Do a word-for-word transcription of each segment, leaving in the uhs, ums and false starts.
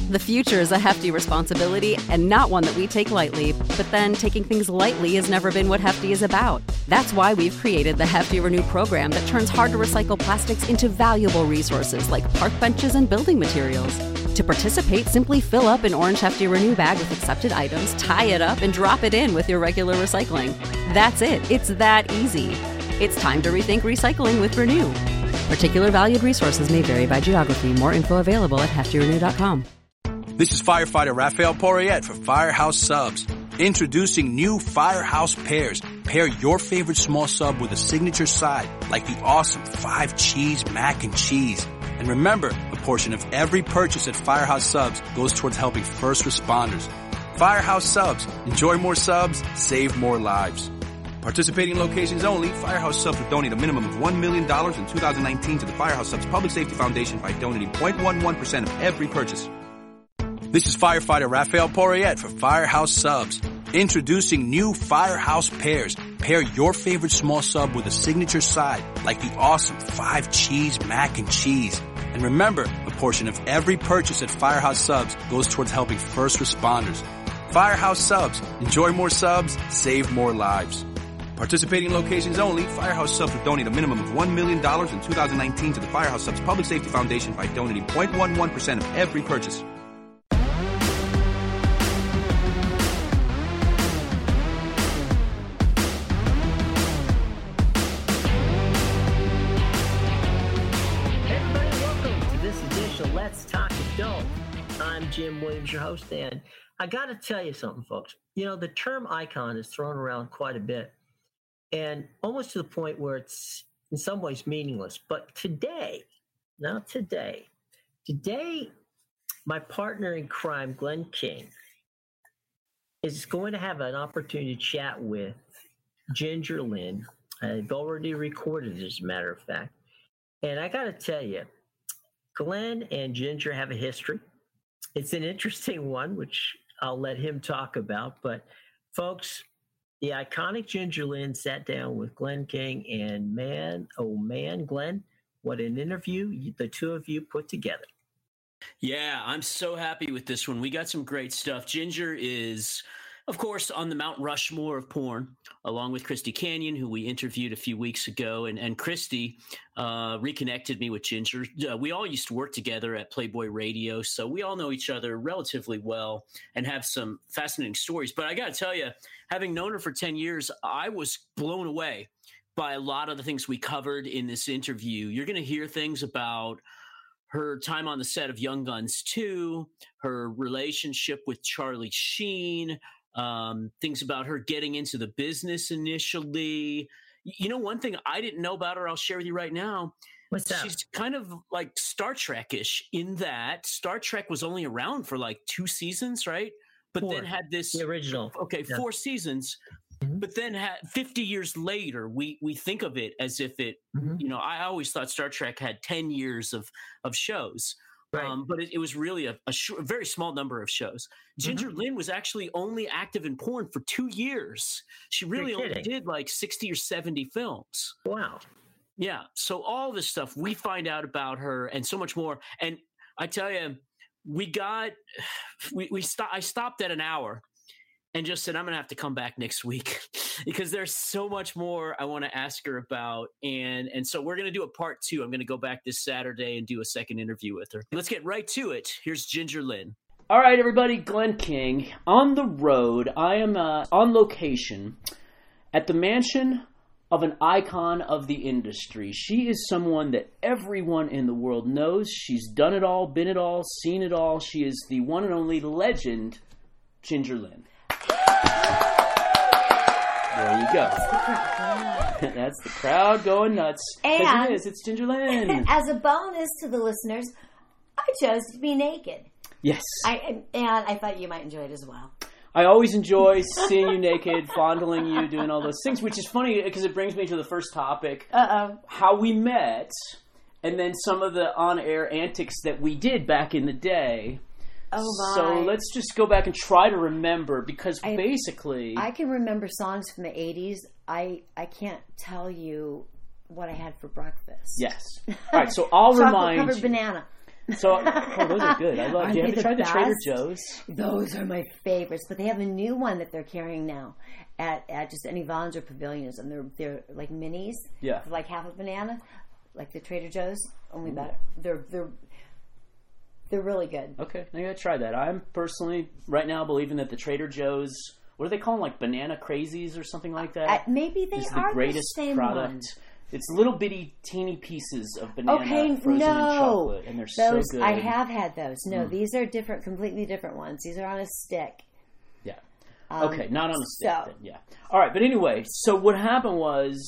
The future is a hefty responsibility and not one that we take lightly, but then taking things lightly has never been what Hefty is about. That's why we've created the Hefty Renew program that turns hard-to-recycle plastics into valuable resources like park benches and building materials. To participate, simply fill up an orange Hefty Renew bag with accepted items, tie it up, and drop it in with your regular recycling. That's it. It's that easy. It's time to rethink recycling with Renew. Particular valued resources may vary by geography. More info available at hefty renew dot com. This is firefighter Raphael Poirier for Firehouse Subs. Introducing new Firehouse Pairs. Pair your favorite small sub with a signature side, like the awesome five cheese mac and cheese. And remember, a portion of every purchase at Firehouse Subs goes towards helping first responders. Firehouse Subs. Enjoy more subs, save more lives. Participating locations only. Firehouse Subs will donate a minimum of one million dollars in two thousand nineteen to the Firehouse Subs Public Safety Foundation by donating zero point one one percent of every purchase. This is firefighter Raphael Poirier for Firehouse Subs. Introducing new Firehouse Pairs. Pair your favorite small sub with a signature side, like the awesome five cheese mac and cheese. And remember, a portion of every purchase at Firehouse Subs goes towards helping first responders. Firehouse Subs. Enjoy more subs, save more lives. Participating locations only. Firehouse Subs will donate a minimum of one million dollars in two thousand nineteen to the Firehouse Subs Public Safety Foundation by donating zero point one one percent of every purchase. Everybody, welcome to this edition of Let's Talk Adult. I'm Jim Williams, your host, and I got to tell you something, folks. You know, the term icon is thrown around quite a bit, and almost to the point where it's in some ways meaningless. But today, now today, today, my partner in crime, Glenn King, is going to have an opportunity to chat with Ginger Lynn. I've already recorded it, as a matter of fact. And I got to tell you, Glenn and Ginger have a history. It's an interesting one, which I'll let him talk about. But folks, the iconic Ginger Lynn sat down with Glenn King, and man, oh man, Glenn, what an interview the two of you put together. Yeah, I'm so happy with this one. We got some great stuff. Ginger is, of course, on the Mount Rushmore of porn, along with Christy Canyon, who we interviewed a few weeks ago. And, and Christy uh, reconnected me with Ginger. Uh, we all used to work together at Playboy Radio, so we all know each other relatively well and have some fascinating stories. But I got to tell you, having known her for ten years, I was blown away by a lot of the things we covered in this interview. You're going to hear things about her time on the set of Young Guns two, her relationship with Charlie Sheen, um, things about her getting into the business initially. You know, one thing I didn't know about her, I'll share with you right now. What's that? She's kind of like Star Trek-ish in that Star Trek was only around for like two seasons, right? But Four. then had this The original. Okay, Yeah. four seasons. Mm-hmm. But then had, fifty years later, we we think of it as if it, Mm-hmm. you know, I always thought Star Trek had ten years of, of shows. Right. Um, but it, it was really a, a, sh- a very small number of shows. Ginger Mm-hmm. Lynn was actually only active in porn for two years. She really You're only kidding. did like sixty or seventy films. Wow. Yeah. So all this stuff we find out about her and so much more. And I tell you, we got, we, we stopped, I stopped at an hour and just said, I'm going to have to come back next week because there's so much more I want to ask her about. And, and so we're going to do a part two. I'm going to go back this Saturday and do a second interview with her. Let's get right to it. Here's Ginger Lynn. All right, everybody, Glenn King on the road. I am uh, on location at the mansion of an icon of the industry. She is someone that everyone in the world knows. She's done it all, been it all, seen it all. She is the one and only legend, Ginger Lynn. There you go. That's the crowd going nuts. And it is. It's Ginger Lynn. As a bonus to the listeners, I chose to be naked. Yes. I and I thought you might enjoy it as well. I always enjoy seeing you naked, fondling you, doing all those things, which is funny because it brings me to the first topic. Uh-oh. How we met, and then some of the on-air antics that we did back in the day. Oh, my. So let's just go back and try to remember, because I, basically... I can remember songs from the eighties. I, I can't tell you what I had for breakfast. Yes. All right, so I'll remind Chocolate-covered you. banana. So, oh, those are good. I love. Aren't Do you they ever the try the Trader best? Joe's? Those are my favorites, but they have a new one that they're carrying now at, at just any Vonzer pavilions, and they're they're like minis, Yeah. for like half a banana, like the Trader Joe's, only better. They're they're they're really good. Okay, I gotta try that. I'm personally right now believing that the Trader Joe's, what do they call them, like banana crazies or something like that? Uh, maybe they is are the greatest the same product. one. It's little bitty, teeny pieces of banana Okay, frozen no, in chocolate, and they're those so good. I have had those. No, Mm. these are different, completely different ones. These are on a stick. Yeah. Um, okay, not on a stick. so- Then. Yeah. All right, but anyway, so what happened was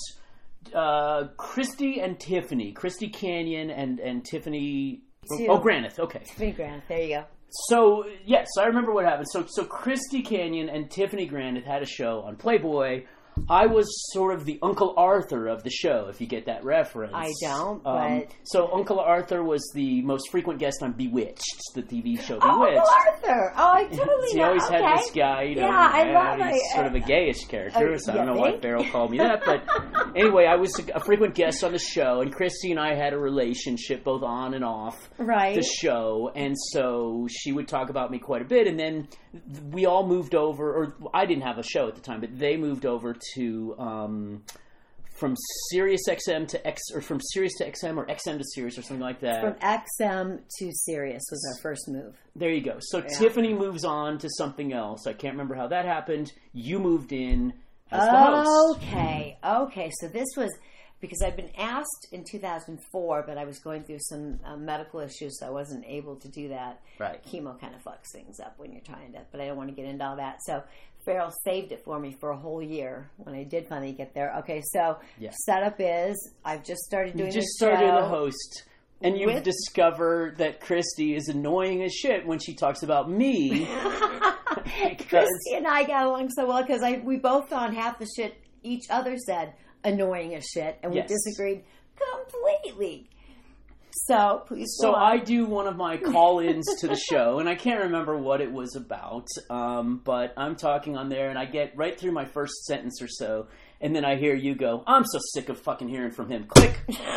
uh, Christy and Tiffany, Christy Canyon and and Tiffany. Two. Oh, Granith. Okay. Tiffany Grant. There you go. So, yes, I remember what happened. So, so Christy Canyon and Tiffany Granith had a show on Playboy. I was sort of the Uncle Arthur of the show, if you get that reference. I don't, Um, but- so Uncle Arthur was the most frequent guest on Bewitched, the T V show Oh, Bewitched. Uncle Arthur. Oh, I totally He know. always okay. had this guy, you know, Yeah, I and love he's it. sort of a gayish character, Uh, so I don't yeah, know why think? Farrell called me that, but anyway, I was a frequent guest on the show, and Christy and I had a relationship both on and off Right. the show, and so she would talk about me quite a bit, and then we all moved over, or I didn't have a show at the time, but they moved over to, um, from Sirius X M to X, or from Sirius to X M, or X M to Sirius, or something like that. From X M to Sirius was our first move. There you go. So Tiffany moves on to something else. I can't remember how that happened. You moved in as the host. Okay, okay. So this was because I'd been asked in two thousand four, but I was going through some uh, medical issues, so I wasn't able to do that. Right. Chemo kind of fucks things up when you're trying to, but I don't want to get into all that. So Farrell saved it for me for a whole year when I did finally get there. Okay, so Yeah. setup is I've just started doing You just this started show. the host, and you've with- discovered that Christy is annoying as shit when she talks about me. because Christy and I got along so well because I we both found half the shit each other said annoying as shit, and Yes. we disagreed completely. So please. So go on. I do one of my call-ins to the show, and I can't remember what it was about, um, but I'm talking on there, and I get right through my first sentence or so, and then I hear you go, "I'm so sick of fucking hearing from him." Click.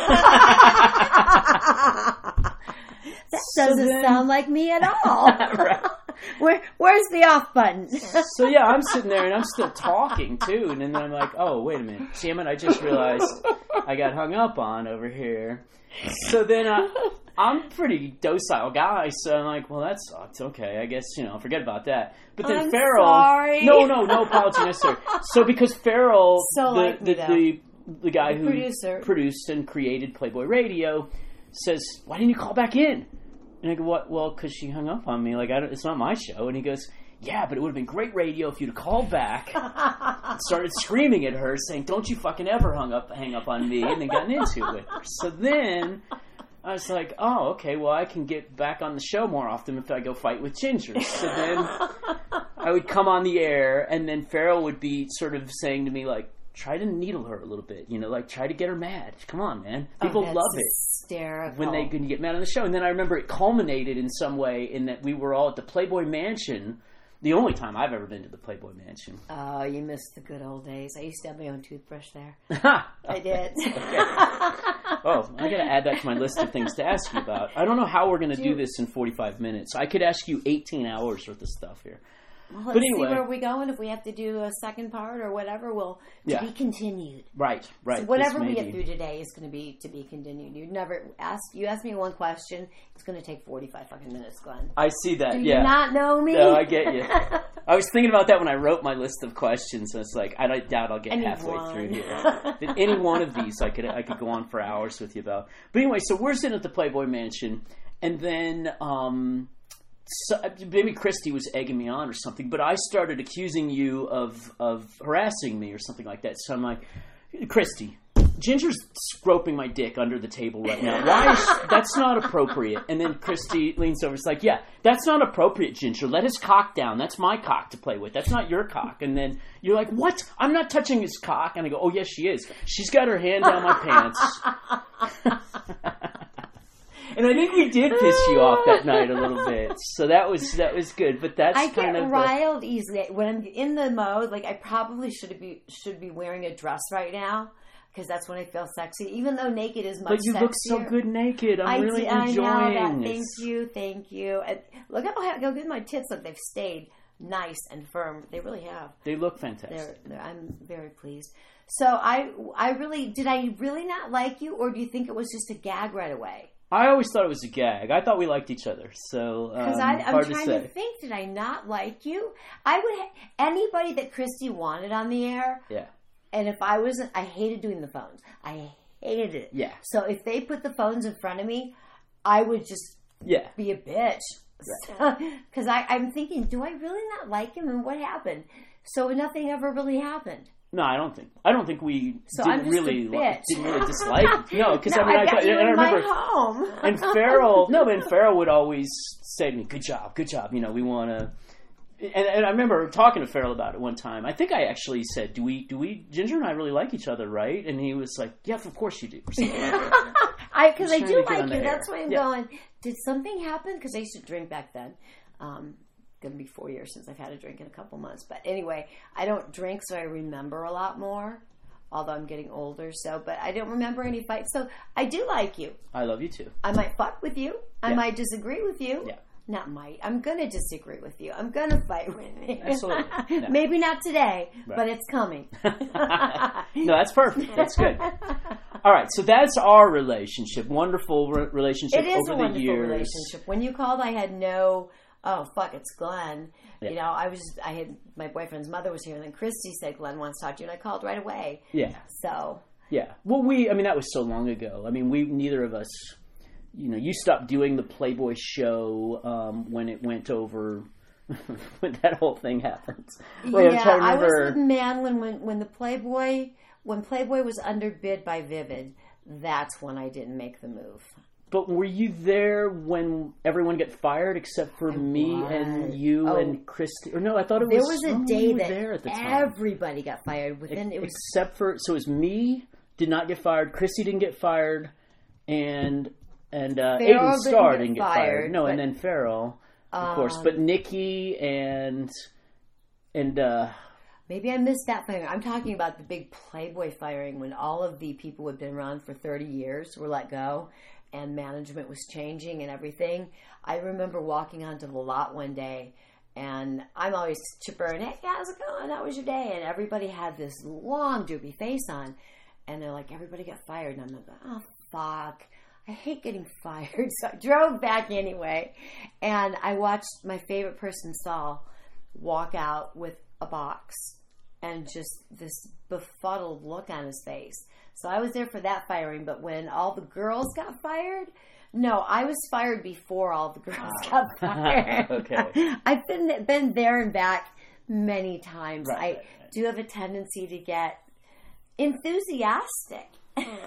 That So doesn't then- sound like me at all. Right. Where Where's the off button? So yeah, I'm sitting there and I'm still talking too, and then I'm like, "Oh, wait a minute, damn it! I just realized I got hung up on over here." So then uh, I'm a pretty docile guy, so I'm like, "Well, that sucks. Okay, I guess you know, forget about that." But then I'm Farrell, sorry. no, no, no apology necessary. So because Farrell, So the like me, the, though. the the guy The who producer. produced and created Playboy Radio, says, "Why didn't you call back in?" And I go, "What? Well, because she hung up on me. Like, I don't, it's not my show." And he goes, "Yeah, but it would have been great radio if you'd have called back." And started screaming at her, saying, "Don't you fucking ever hung up, hang up on me," and then gotten into it with her. So then I was like, "Oh, okay, well, I can get back on the show more often if I go fight with Ginger." So then I would come on the air, and then Farrell would be sort of saying to me, like, try to needle her a little bit, you know, like, try to get her mad. Come on, man. People Oh, that's love it hysterical. when they can get mad on the show. And then I remember it culminated in some way in that we were all at the Playboy Mansion, the only time I've ever been to the Playboy Mansion. Oh, you missed the good old days. I used to have my own toothbrush there. Ha! I did. Oh, I got to add that to my list of things to ask you about. I don't know how we're going to do Dude. this in forty-five minutes. I could ask you eighteen hours worth of stuff here. Well, let's But anyway. see where we're going. If we have to do a second part or whatever, we'll to Yeah. be continued. Right, right. So whatever This we may get be- through today is going to be to be continued. You never ask. You ask me one question, it's going to take forty-five fucking minutes, Glenn. I see that, Do yeah. you not know me? No, I get you. I was thinking about that when I wrote my list of questions, and it's like, I don't- doubt I'll get I need halfway one. through here. But any one of these I could I could go on for hours with you about. But anyway, so we're sitting at the Playboy Mansion, and then um, so, maybe Christy was egging me on or something, but I started accusing you of, of harassing me or something like that. So I'm like, Christy, Ginger's groping my dick under the table right now. Why is that's not appropriate? And then Christy leans over. It's like, yeah, that's not appropriate, Ginger. Let his cock down. That's my cock to play with. That's not your cock. And then you're like, what? I'm not touching his cock. And I go, oh yes, she is. She's got her hand down my pants. And I think we did piss you off that night a little bit. So that was that was good. But that's I kind get of the, riled easily when I'm in the mode. Like I probably should be should be wearing a dress right now because that's when I feel sexy. Even though naked is much But you sexier. look so good naked. I'm I really do, enjoying I know that. this. Thank you, thank you. And look how, how good my tits look. They've stayed nice and firm. They really have. They look fantastic. They're, they're, I'm very pleased. So I, I really, did I really not like you, or do you think it was just a gag right away? I always thought it was a gag. I thought we liked each other. So um, Because I'm hard trying to, to say. think, did I not like you? I would, ha- anybody that Christy wanted on the air, Yeah. and if I wasn't, I hated doing the phones. I hated it. Yeah. So if they put the phones in front of me, I would just Yeah. be a bitch. Because I I'm thinking, do I really not like him, and what happened? So nothing ever really happened. No, I don't think. I don't think we So didn't I'm just a really bitch. didn't really dislike. No, because No, I mean, I, got thought- you and I in my remember. home. And Farrell, no, but Farrell would always say to me, "Good job, good job." You know, we want to. And, and I remember talking to Farrell about it one time. I think I actually said, "Do we, do we, Ginger and I really like each other, right?" And he was like, "Yes, of course you do." Or something like that. I because I trying do to get like on you. the That's air. why I'm Yeah. going. Did something happen? Because I used to drink back then. Um, gonna be four years since I've had a drink in a couple months. But anyway, I don't drink, so I remember a lot more. Although I'm getting older, so but I don't remember any fights. So I do like you. I love you too. I might fuck with you. I Yeah. might disagree with you. Yeah. Not might. I'm gonna disagree with you. I'm gonna fight with you. Absolutely. Yeah. Maybe not today, Right. but it's coming. No, that's perfect. That's good. All right, so that's our relationship. Wonderful re- relationship It is over a the wonderful years. relationship. When you called, I had no. Oh fuck! It's Glenn. Yeah. You know, I was. I had my boyfriend's mother was here, and then Christy said Glenn wants to talk to you, and I called right away. Yeah. So Yeah. Well, we, I mean, that was so long ago. I mean, we, neither of us, you know, you stopped doing the Playboy show um, when it went over, when that whole thing happened. Wait, I'm yeah, trying to I was remember. with Man when, when when the Playboy when Playboy was underbid by Vivid. That's when I didn't make the move. But were you there when everyone got fired except for me was. and you Oh. and Christy? Or no, I thought it There was, was a someone day was that there at the time. everybody got fired within. It was Except for, so it was me did not get fired, Christy didn't get fired, and and uh, Farrell Aiden didn't Starr get didn't get fired, fired. No, and but- then Farrell, of course. But Nikki and and uh, maybe I missed that firing. I'm talking about the big Playboy firing when all of the people who had been around for thirty years were let go, and management was changing and everything. I remember walking onto the lot one day, and I'm always chipper and, hey, how's it going? How was your day? And everybody had this long, droopy face on, and they're like, everybody got fired. And I'm like, oh, fuck. I hate getting fired. So I drove back anyway, and I watched my favorite person, Saul, walk out with a box and just this befuddled look on his face. So I was there for that firing, but when all the girls got fired, no, I was fired before all the girls got fired. Okay. I've been been there and back many times. Right, I right, right. do have a tendency to get enthusiastic.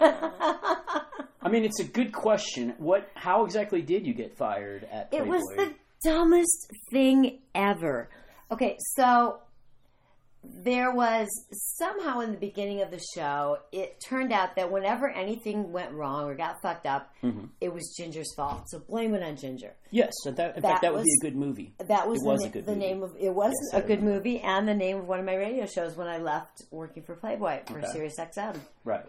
I mean, it's a good question. What? How exactly did you get fired at Playboy? It was the dumbest thing ever. Okay, so there was somehow in the beginning of the show, it turned out that whenever anything went wrong or got fucked up, Mm-hmm. it was Ginger's fault. So blame it on Ginger. Yes, in, that, in That fact, that would was- be a good movie. That was, It was the, a good the movie. name of it was Yes, I a good remember. movie and the name of one of my radio shows when I left working for Playboy for Okay. Sirius X M. Right.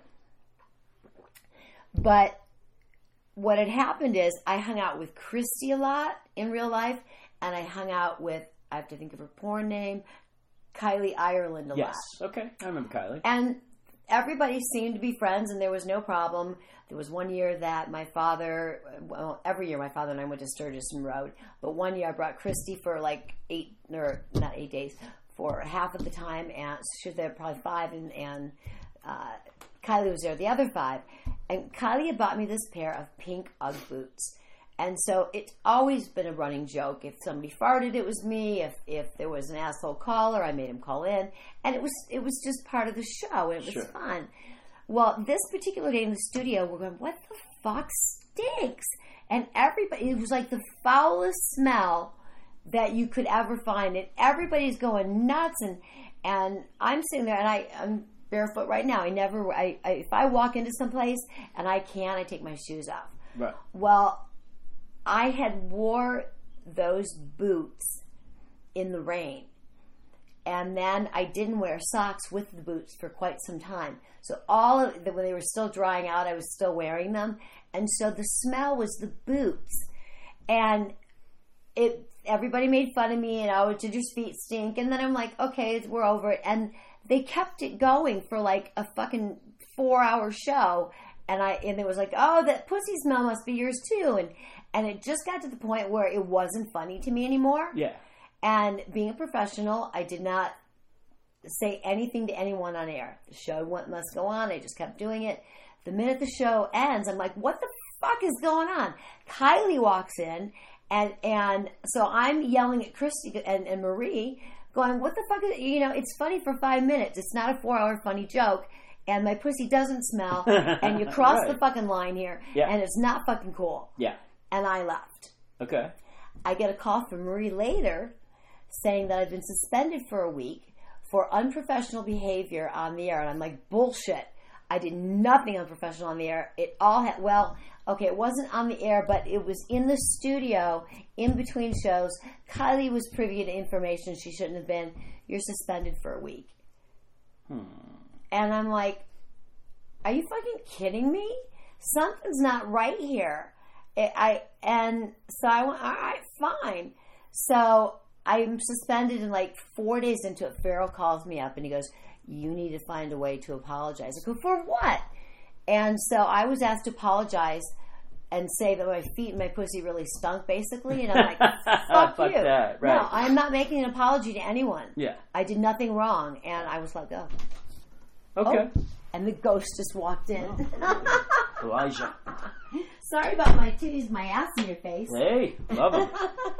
But what had happened is I hung out with Christy a lot in real life, and I hung out with, I have to think of her porn name, Kylie Ireland a Yes. lot. Okay. I remember Kylie. And everybody seemed to be friends, and there was no problem. There was one year that my father, well, every year my father and I went to Sturgis Road, but one year I brought Christy for like eight, or not eight days, for half of the time, and she was there probably five, and, and uh, Kylie was there the other five. And Kylie had bought me this pair of pink Ugg boots. And so it's always been a running joke. If somebody farted, it was me. If if there was an asshole caller, I made him call in. And it was it was just part of the show. And it was Sure. fun. Well, this particular day in the studio, we're going, what the fuck stinks? And everybody, it was like the foulest smell that you could ever find. And everybody's going nuts. And, and I'm sitting there, and I, I'm barefoot right now. I never, I, I if I walk into someplace and I can, I take my shoes off. Right. Well, I had wore those boots in the rain, And then I didn't wear socks with the boots for quite some time. So all of the, when they were still drying out, I was still wearing them. And so the smell was the boots. And it everybody made fun of me and, oh, did your feet stink? And then I'm like, okay, we're over it. And they kept it going for like a fucking four hour show. And I and it was like, oh, that pussy smell must be yours too. And and it just got to the point where it wasn't funny to me anymore. Yeah. And being a professional, I did not say anything to anyone on air. The show went, must go on. I just kept doing it. The minute the show ends, I'm like, what the fuck is going on? Kylie walks in, and and so I'm yelling at Christy and, and Marie, going, what the fuck is, you know, it's funny for five minutes. It's not a four-hour funny joke, and my pussy doesn't smell, and you cross Right. the fucking line here, Yeah. and it's not fucking cool. Yeah. And I left. Okay. I get a call from Marie later saying that I've been suspended for a week for unprofessional behavior on the air. And I'm like, bullshit. I did nothing unprofessional on the air. It all had, well, okay, it wasn't on the air, but it was in the studio in between shows. Kylie was privy to information she shouldn't have been. You're suspended for a week. Hmm. And I'm like, are you fucking kidding me? Something's not right here. It, I And so I went, all right, fine. So I'm suspended, and like four days into it, Farrell calls me up and he goes, you need to find a way to apologize. I go, for what? And so I was asked to apologize and say that my feet and my pussy really stunk, basically. And I'm like, fuck, Fuck you. that, right. No, I'm not making an apology to anyone. Yeah. I did nothing wrong, and I was let go. Okay. Oh, and the ghost just walked in. Elijah. Sorry about my titties, my ass in your face. Hey, love them.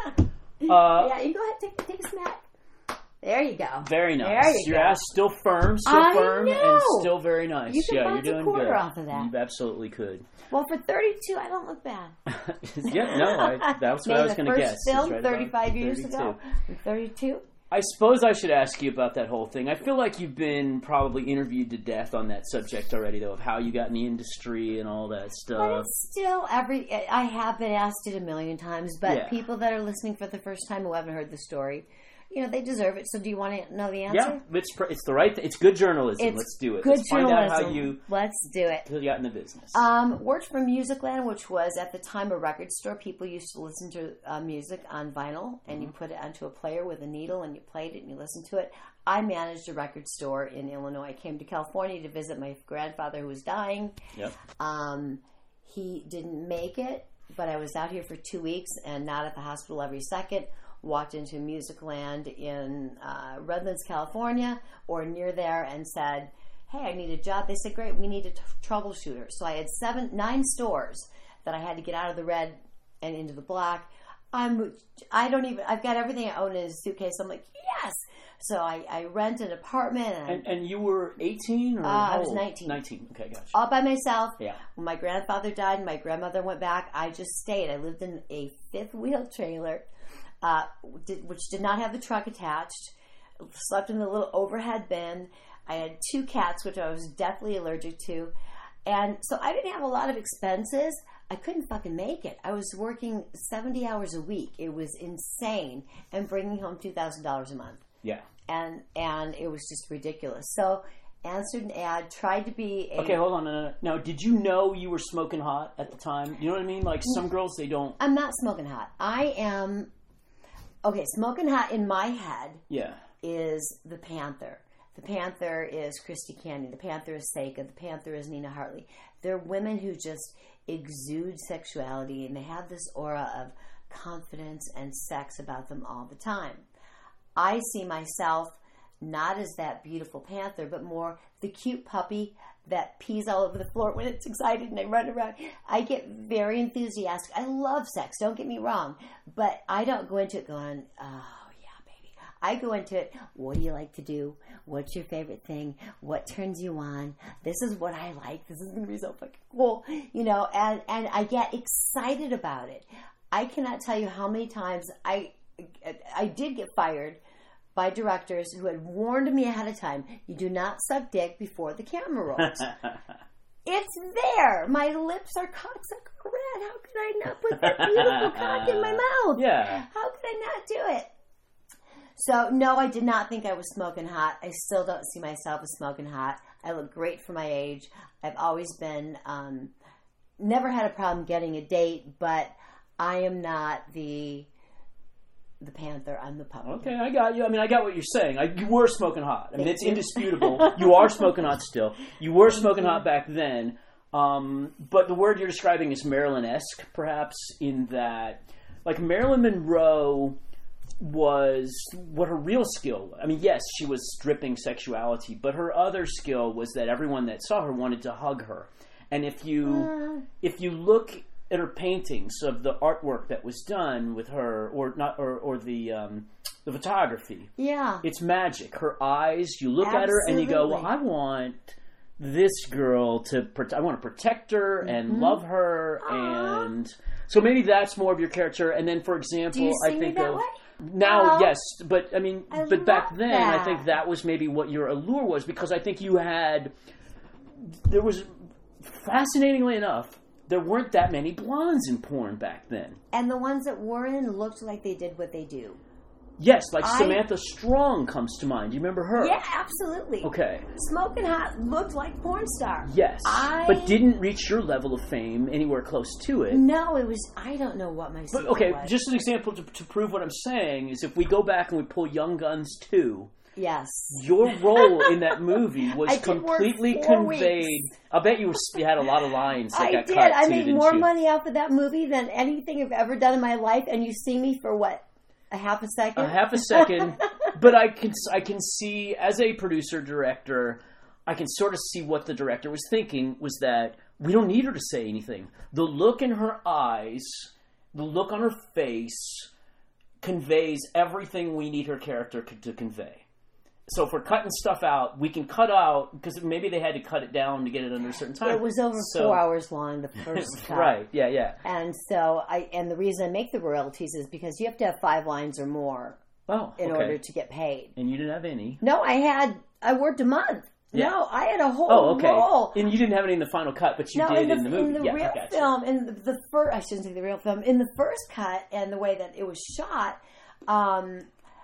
Uh, Yeah, you go ahead, take, take a smack. There you go. Very nice. There you Your go. ass still firm, still I firm, know. and still very nice. You could yeah, bounce a you're doing quarter good. off of that. You absolutely could. Well, for thirty-two, I don't look bad. yeah, no, I, that's what I was going to guess. First film, It's right about thirty-five years thirty-two. ago. I'm thirty-two. I suppose I should ask you about that whole thing. I feel like you've been probably interviewed to death on that subject already, though, of how you got in the industry and all that But stuff. it's still every. I have been asked it a million times, but Yeah. people that are listening for the first time who haven't heard the story, you know, they deserve it. So, do you want to know the answer? Yeah, it's pr- it's the right. Th- it's good journalism. It's Let's do it. Good Let's journalism. find out how you Let's do it. got in the business. Um, worked for Musicland, which was at the time a record store. People used to listen to uh, music on vinyl, and Mm-hmm. you put it onto a player with a needle, and you played it, and you listened to it. I managed a record store in Illinois. I came to California to visit my grandfather who was dying. Yep. Um, he didn't make it, but I was out here for two weeks and not at the hospital every second. Walked into Musicland in uh, Redlands, California, or near there, and said, hey, I need a job. They said, great, we need a t- troubleshooter. So I had seven, nine stores that I had to get out of the red and into the black. I'm, I don't even, I've got everything I own in a suitcase. I'm like, yes. So I, I rent an apartment. And, And, and you were eighteen or Uh, how I was old? nineteen. nineteen. Okay, gotcha. all by myself. Yeah. When my grandfather died and my grandmother went back, I just stayed. I lived in a fifth wheel trailer, uh, did, which did not have the truck attached. Slept in the little overhead bin. I had two cats, which I was deathly allergic to. And so I didn't have a lot of expenses. I couldn't fucking make it. I was working seventy hours a week. It was insane. And bringing home two thousand dollars a month. Yeah. And and it was just ridiculous. So answered an ad, tried to be a... Okay, hold on. No, no, no. Now, did you know you were smoking hot at the time? You know what I mean? Like some girls, they don't. I'm not smoking hot. I am... Okay, smoking hot in my head Yeah. is the Panther. The Panther is Christy Canyon. The Panther is Seika. The Panther is Nina Hartley. They're women who just exude sexuality, and they have this aura of confidence and sex about them all the time. I see myself not as that beautiful panther, but more the cute puppy that pees all over the floor when it's excited and I run around. I get very enthusiastic. I love sex, don't get me wrong, but I don't go into it going, oh, yeah, baby. I go into it, what do you like to do? What's your favorite thing? What turns you on? This is what I like. This is going to be so fucking cool. You know, and, and I get excited about it. I cannot tell you how many times I I did get fired by directors who had warned me ahead of time, you do not suck dick before the camera rolls. It's there. My lips are cocksucker red. How could I not put that beautiful cock in my mouth? Yeah. How could I not do it? So, no, I did not think I was smoking hot. I still don't see myself as smoking hot. I look great for my age. I've always been, um, never had a problem getting a date, but I am not the the Panther. I'm the puppy. Okay, I got you. I mean, I got what you're saying. I, you were smoking hot. I mean, Thank it's you. indisputable. You are smoking hot still. You were smoking hot back then. Um, but the word you're describing is Marilyn-esque, perhaps, in that, like, Marilyn Monroe was what her real skill. I mean, yes, she was stripping sexuality, but her other skill was that everyone that saw her wanted to hug her. And if you uh. if you look at her paintings of the artwork that was done with her, or not, or, or the um, the photography, yeah, it's magic. Her eyes, you look Absolutely. at her and you go, "Well, I want this girl to. Pro- I want to protect her and mm-hmm. love her." Aww. And so maybe that's more of your character. And then, for example, Do you see I think me that of. way? Now, oh, yes, but I mean, I but back then, that. I think that was maybe what your allure was, because I think you had, there was, fascinatingly enough, there weren't that many blondes in porn back then. And the ones that were in looked like they did what they do. Yes, like I, Samantha Strong comes to mind. Do you remember her? Yeah, absolutely. Okay. Smoking Hot looked like porn star. Yes, I, but didn't reach your level of fame anywhere close to it. No, it was, I don't know what my But okay, was. Just an example to, to prove what I'm saying is if we go back and we pull Young Guns two, yes, your role in that movie was completely conveyed. Weeks. I bet you, you had a lot of lines that I got did. cut. I too, made didn't more you? money off of that movie than anything I've ever done in my life, and you see me for what? A half a second? A half a second. But I can I can see, as a producer, director, I can sort of see what the director was thinking, was that we don't need her to say anything. The look in her eyes, the look on her face, conveys everything we need her character to convey. So if we're cutting stuff out, we can cut out, because maybe they had to cut it down to get it under a certain time. It was over so, four hours long, the first cut. Right, yeah, yeah. And so, I and the reason I make the royalties is because you have to have five lines or more oh, in okay. order to get paid. And you didn't have any? No, I had, I worked a month. Yeah. No, I had a whole oh, okay. roll. And you didn't have any in the final cut, but you no, did in the, in the movie. In the yeah, real film, in the, the first, I shouldn't say the real film, in the first cut and the way that it was shot, um...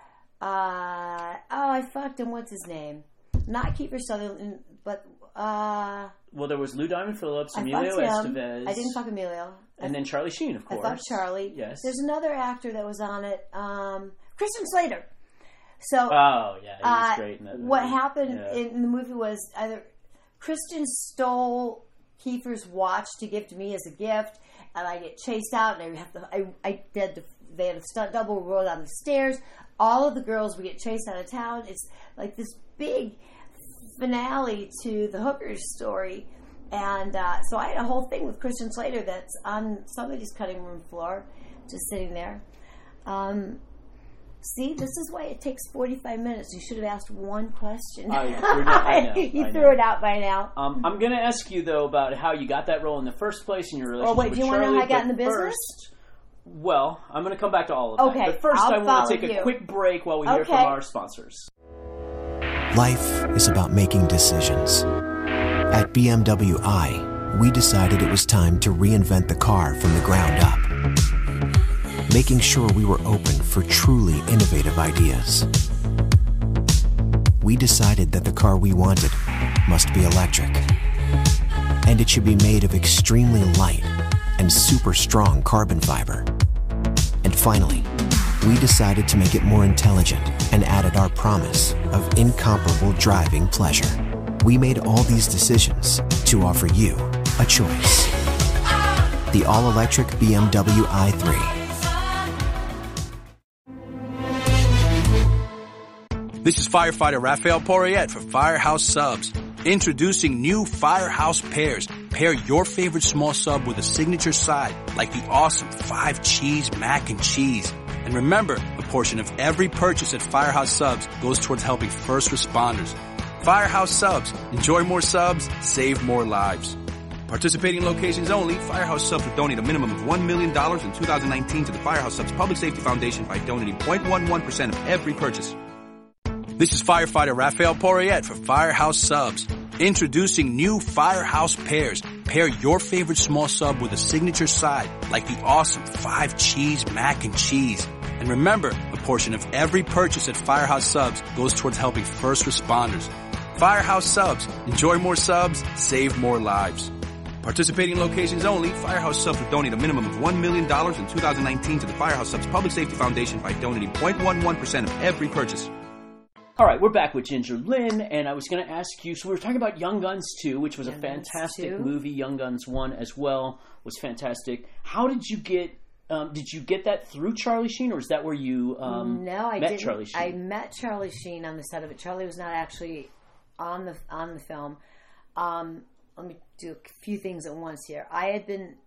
Uh, oh, I fucked him. What's his name? Not Kiefer Sutherland, but uh. Well, there was Lou Diamond Phillips, I Emilio fucked him. Estevez. I didn't fuck Emilio. And then Charlie Sheen, of course. I fucked Charlie. Yes. There's another actor that was on it. Um, Christian Slater. So. Oh yeah, he was uh, great in that movie. What happened yeah. in the movie was either Christian stole Kiefer's watch to give to me as a gift, and I get chased out, and I have to. I I did. The, they had a stunt double roll down the stairs. All of the girls would get chased out of town. It's like this big finale to the Hookers story. And uh, so I had a whole thing with Christian Slater that's on somebody's cutting room floor, just sitting there. Um, see, this is why it takes forty-five minutes. You should have asked one question. I, not, I know, you I threw know. it out by now. Um, I'm going to ask you, though, about how you got that role in the first place in your relationship oh, wait, with do you Charlie. want to know how I got in the business? First, well, I'm going to come back to all of okay, that. But first, I'll I want to take you. a quick break while we okay. hear from our sponsors. Life is about making decisions. At B M W i, we decided it was time to reinvent the car from the ground up, making sure we were open for truly innovative ideas. We decided that the car we wanted must be electric, and it should be made of extremely light and super strong carbon fiber. And finally, we decided to make it more intelligent and added our promise of incomparable driving pleasure. We made all these decisions to offer you a choice. The all-electric B M W i three. This is firefighter Raphael Porriette for Firehouse Subs. Introducing new Firehouse Pairs. Pair your favorite small sub with a signature side, like the awesome five cheese mac and cheese. And remember, a portion of every purchase at Firehouse Subs goes towards helping first responders. Firehouse Subs. Enjoy more subs, save more lives. Participating locations only, Firehouse Subs will donate a minimum of one million dollars in two thousand nineteen to the Firehouse Subs Public Safety Foundation by donating zero point one one percent of every purchase. This is firefighter Raphael Porriette for Firehouse Subs. Introducing new Firehouse Pairs. Pair your favorite small sub with a signature side, like the awesome five cheese mac and cheese. And remember, a portion of every purchase at Firehouse Subs goes towards helping first responders. Firehouse Subs. Enjoy more subs, save more lives. Participating locations only. Firehouse Subs will donate a minimum of one million dollars in two thousand nineteen to the Firehouse Subs Public Safety Foundation by donating zero point one one percent of every purchase. All right, we're back with Ginger Lynn, and I was going to ask you, so we were talking about Young Guns two, which was Young a fantastic movie. Young Guns one as well was fantastic. How did you get, um, did you get that through Charlie Sheen, or is that where you um, no, I met didn't. Charlie Sheen? I met Charlie Sheen on the set of it. Charlie was not actually on the on the film. Um, let me do a few things at once here. I had been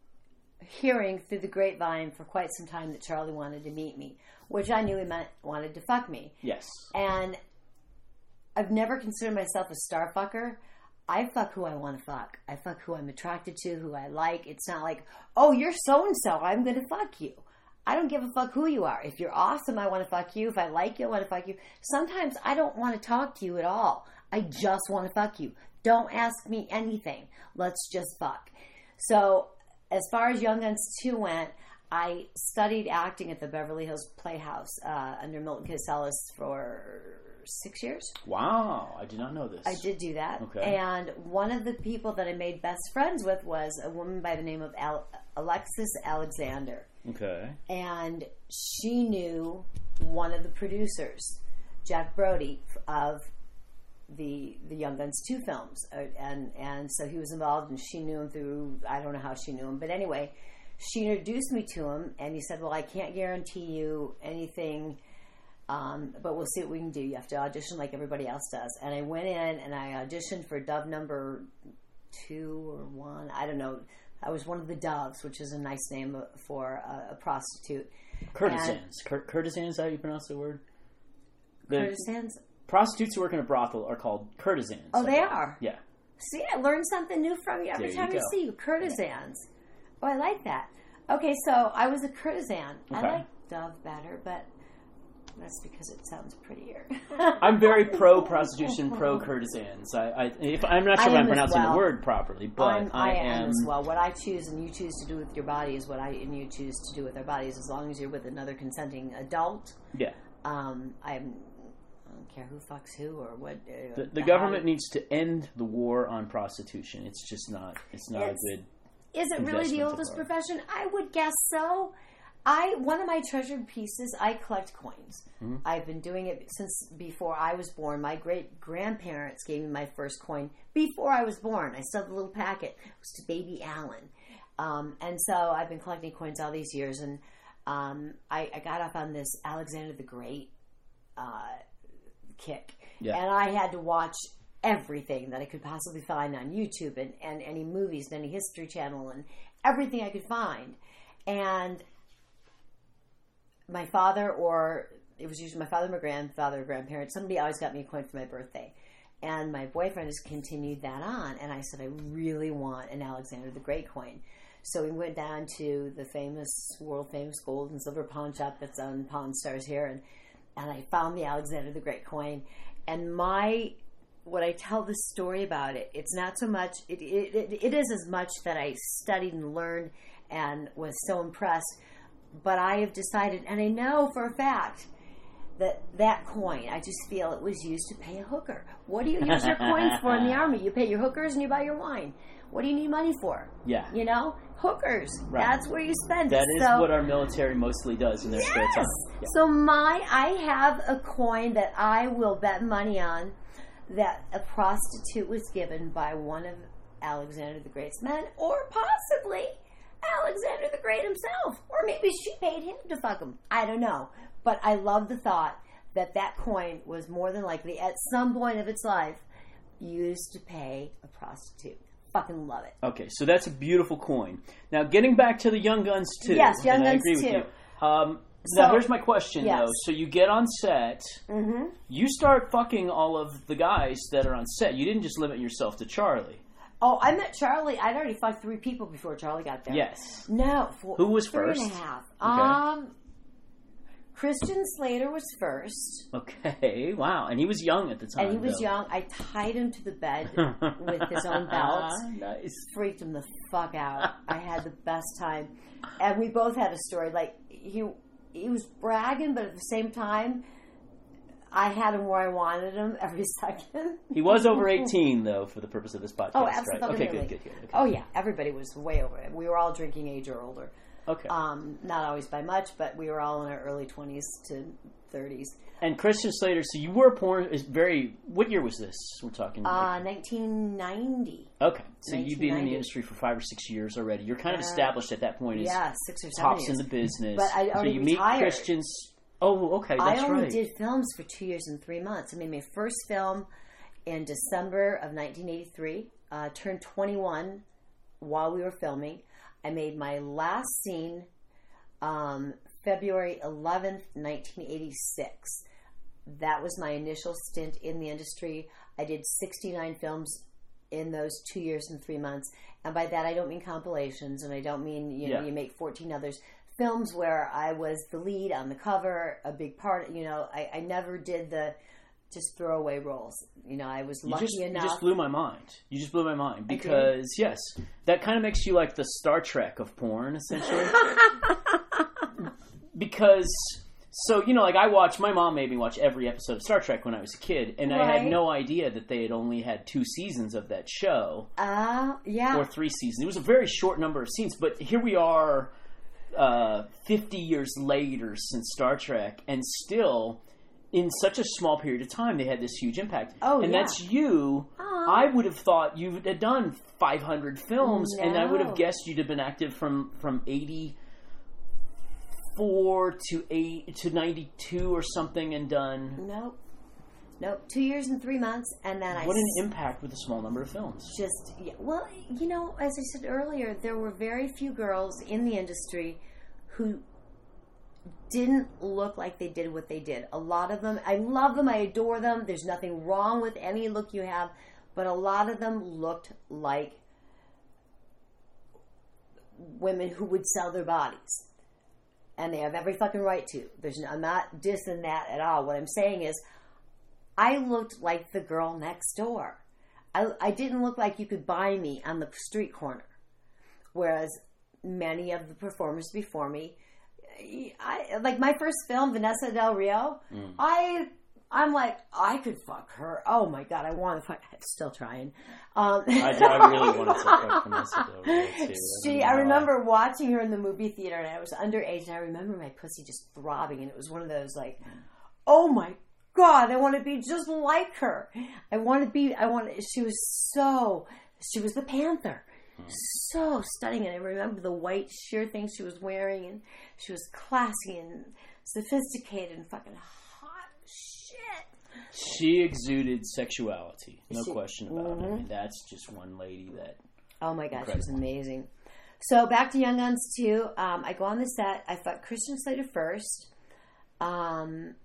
hearing through the grapevine for quite some time that Charlie wanted to meet me, which I knew he meant wanted to fuck me. Yes. And I've never considered myself a star fucker. I fuck who I want to fuck. I fuck who I'm attracted to, who I like. It's not like, oh, you're so-and-so, I'm going to fuck you. I don't give a fuck who you are. If you're awesome, I want to fuck you. If I like you, I want to fuck you. Sometimes I don't want to talk to you at all. I just want to fuck you. Don't ask me anything. Let's just fuck. So as far as Young Guns two went, I studied acting at the Beverly Hills Playhouse uh, under Milton Casellas for six years. Wow, I did not know this. I did do that. Okay. And one of the people that I made best friends with was a woman by the name of Al- Alexis Alexander. Okay. And she knew one of the producers, Jack Brody, of the the Young Guns two films. Uh, and, and so he was involved, and she knew him through, I don't know how she knew him, but anyway, she introduced me to him, and he said, well, I can't guarantee you anything, um, but we'll see what we can do. You have to audition like everybody else does. And I went in, and I auditioned for Dove number two or one. I don't know. I was one of the Doves, which is a nice name for a, a prostitute. Courtesans. Cur- courtesans, is that how you pronounce the word? The Courtesans? Prostitutes who work in a brothel are called courtesans. Oh, they are? Yeah. See, I learned something new from you every There time you I go. see you. Courtesans. Oh, I like that. Okay, so I was a courtesan. Okay. I like Dove better, but that's because it sounds prettier. I'm very pro prostitution, pro courtesans. I, I, if, I'm not sure I if I'm am as pronouncing well. the word properly, but I'm, I, I am am as well. What I choose and you choose to do with your body is what I and you choose to do with our bodies, as long as you're with another consenting adult. Yeah. Um, I'm, I don't care who fucks who or what. Uh, The, the how- government needs to end the war on prostitution. It's just not. It's not It's- a good. Is it really the investment oldest of our- profession? I would guess so. I one of my treasured pieces, I collect coins. Mm-hmm. I've been doing it since before I was born. My great grandparents gave me my first coin before I was born. I still have the little packet. It was to baby Alan. Um, and so I've been collecting coins all these years. And um, I, I got off on this Alexander the Great uh, kick. Yeah. And I had to watch everything that I could possibly find on YouTube and, and any movies and any History Channel and everything I could find. And my father, or it was usually my father, my grandfather, or grandparents, somebody always got me a coin for my birthday. And my boyfriend has continued that on. And I said, I really want an Alexander the Great coin. So we went down to the famous, world famous gold and silver pawn shop that's on Pawn Stars here. And, and I found the Alexander the Great coin. And my, what I tell the story about it, it's not so much, it, it, it, it is as much that I studied and learned and was so impressed. But I have decided, and I know for a fact, that that coin, I just feel it was used to pay a hooker. What do you use your coins for in the Army? You pay your hookers and you buy your wine. What do you need money for? Yeah. You know? Hookers. Right. That's where you spend That it. is So, what our military mostly does in their yes! spare time. Yeah. So my, I have a coin that I will bet money on that a prostitute was given by one of Alexander the Great's men, or possibly Alexander the Great himself, or maybe she paid him to fuck him. I don't know, but I love the thought that that coin was more than likely at some point of its life used to pay a prostitute. Fucking love it. Okay, so that's a beautiful coin. Now, getting back to the Young Guns two. Yes, Young and Guns I agree two. with you. Um, So- now, here's my question, yes. though. So you get on set. Mm-hmm. You start fucking all of the guys that are on set. You didn't just limit yourself to Charlie. Oh, I met Charlie. I'd already fucked three people before Charlie got there. Yes. No. Four, Who was three first? and a half. Okay. Um, Christian Slater was first. Okay, wow. And he was young at the time. And he was though. young. I tied him to the bed with his own belt. Nice. Freaked him the fuck out. I had the best time. And we both had a story. Like, he he was bragging, but at the same time, I had him where I wanted him every second. He was over eighteen, though, for the purpose of this podcast, oh, absolutely. right? Okay, good, good, good. Okay. Oh, yeah. Everybody was way over it. We were all drinking age or older. Okay. Um, not always by much, but we were all in our early twenties to thirties. And Christian Slater, so you were porn, is very, what year was this we're talking about? Uh, nineteen ninety. Okay. So you've been in the industry for five or six years already. You're kind of uh, established at that point as yeah, six or seven tops years. in the business. But I already So you retired. meet Christians. Oh, okay, that's I only right. did films for two years and three months. I made my first film in December of nineteen eighty-three. Uh, turned twenty-one while we were filming. I made my last scene um, February eleventh, nineteen eighty-six. That was my initial stint in the industry. I did sixty-nine films in those two years and three months. And by that, I don't mean compilations, and I don't mean, you know, yeah. you make fourteen others. Films where I was the lead on the cover, a big part, you know, I, I never did the just throwaway roles. You know, I was lucky you just, enough. You just blew my mind. You just blew my mind. Because, yes, that kind of makes you like the Star Trek of porn, essentially. Because, so, you know, like I watched, my mom made me watch every episode of Star Trek when I was a kid, and right. I had no idea that they had only had two seasons of that show. Uh, yeah. Or three seasons. It was a very short number of scenes, but here we are... Uh, fifty years later since Star Trek, and still in such a small period of time they had this huge impact. Oh, and yeah. that's you. Aww. I would have thought you had done five hundred films, no. and I would have guessed you'd have been active from from eighty-four to eight to ninety-two or something, and done. Nope. Nope, two years and three months, and then I... What an impact with a small number of films. Just, yeah, well, you know, as I said earlier, there were very few girls in the industry who didn't look like they did what they did. A lot of them, I love them, I adore them, there's nothing wrong with any look you have, but a lot of them looked like women who would sell their bodies. And they have every fucking right to. There's no, I'm not dissing that at all. What I'm saying is, I looked like the girl next door. I, I didn't look like you could buy me on the street corner. Whereas many of the performers before me, I like my first film, Vanessa Del Rio, mm. I, I'm like, I could fuck her. Oh my God, I want to fuck. I'm still trying. Um, I, I really wanted to fuck Vanessa Del Rio too. She, I remember watching her in the movie theater, and I was underage, and I remember my pussy just throbbing, and it was one of those like, oh my God, I want to be just like her. I want to be, I want to, she was so, she was the Panther. So stunning. And I remember the white sheer things she was wearing, and she was classy and sophisticated and fucking hot shit. She exuded sexuality. No she, question about mm-hmm. it. I mean, that's just one lady that... Oh my God, she was amazing. So back to Young Guns two. Um, I go on the set. I fuck Christian Slater first. Um...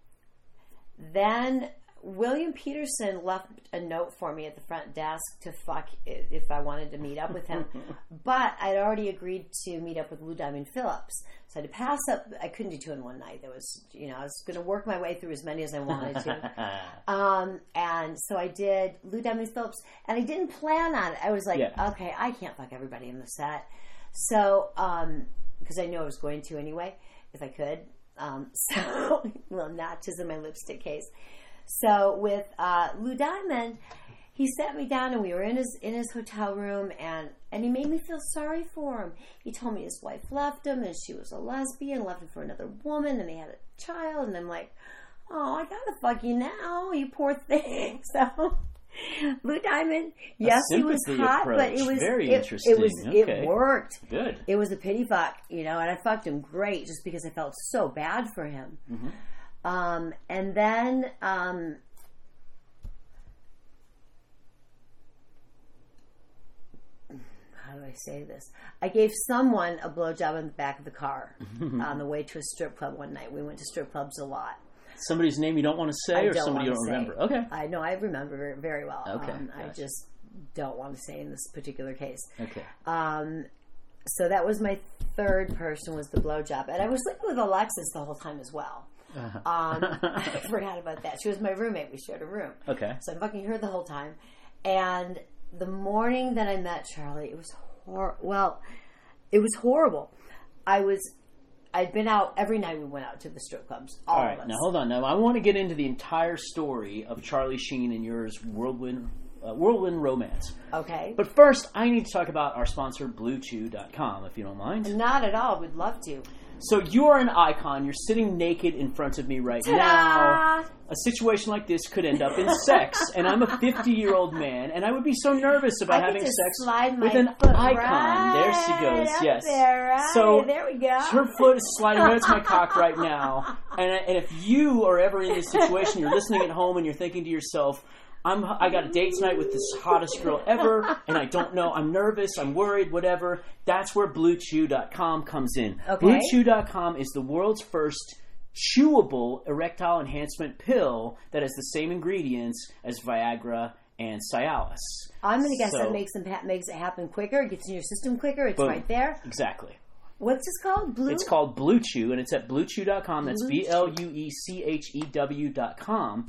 Then William Peterson left a note for me at the front desk to fuck if I wanted to meet up with him. But I'd already agreed to meet up with Lou Diamond Phillips. So I had to pass up. I couldn't do two in one night. There was, you know, I was going to work my way through as many as I wanted to. um, and so I did Lou Diamond Phillips. And I didn't plan on it. I was like, yeah. okay, I can't fuck everybody in the set. So, um, because I knew I was going to anyway, if I could. Um, so, little notches in my lipstick case. So with uh, Lou Diamond, he sat me down, and we were in his in his hotel room, and, and he made me feel sorry for him. He told me his wife left him, and she was a lesbian, left him for another woman, and they had a child. And I'm like, oh, I gotta fuck you now, you poor thing. So Lou Diamond, yes, he was hot, approach. But it was very it, interesting. It was okay. it worked. Good. It was a pity fuck, you know, and I fucked him great just because I felt so bad for him. Mm-hmm. Um, and then um, how do I say this? I gave someone a blowjob in the back of the car on the way to a strip club one night. We went to strip clubs a lot. Somebody's name you don't want to say, I or don't somebody you don't say. remember? Okay. I know I remember very well. Okay. Um, gotcha. I just don't want to say in this particular case. Okay. Um, so that was my third person, was the blowjob, and I was living with Alexis the whole time as well. Uh-huh. Um, I forgot about that. She was my roommate. We shared a room. Okay. So I'm fucking her the whole time. And the morning that I met Charlie, it was hor- well, it was horrible. I was. I'd been out every night. We went out to the strip clubs. All, all right, of us. now hold on. Now I want to get into the entire story of Charlie Sheen and yours, Whirlwind, uh, Whirlwind Romance. Okay. But first, I need to talk about our sponsor, Blue Chew dot com, if you don't mind. Not at all. We'd love to. So you are an icon. You're sitting naked in front of me right Ta-da! now. A situation like this could end up in sex, and I'm a fifty-year-old man, and I would be so nervous about I having get to sex slide with my an foot icon. right There she goes. up Yes. there, right. So there we go. her foot is sliding right to my cock right now, and and if you are ever in this situation, you're listening at home and you're thinking to yourself, I'm, I got a date tonight with this hottest girl ever, and I don't know. I'm nervous. I'm worried. Whatever. That's where Blue Chew dot com comes in. Okay. Blue Chew dot com is the world's first chewable erectile enhancement pill that has the same ingredients as Viagra and Cialis. I'm going to guess So- that makes them makes it happen quicker. It gets in your system quicker. It's Boom. right there. Exactly. What's this called? Blue. It's called Blue Chew, and it's at Blue Chew dot com. That's Blue B L U E C H E W dot com.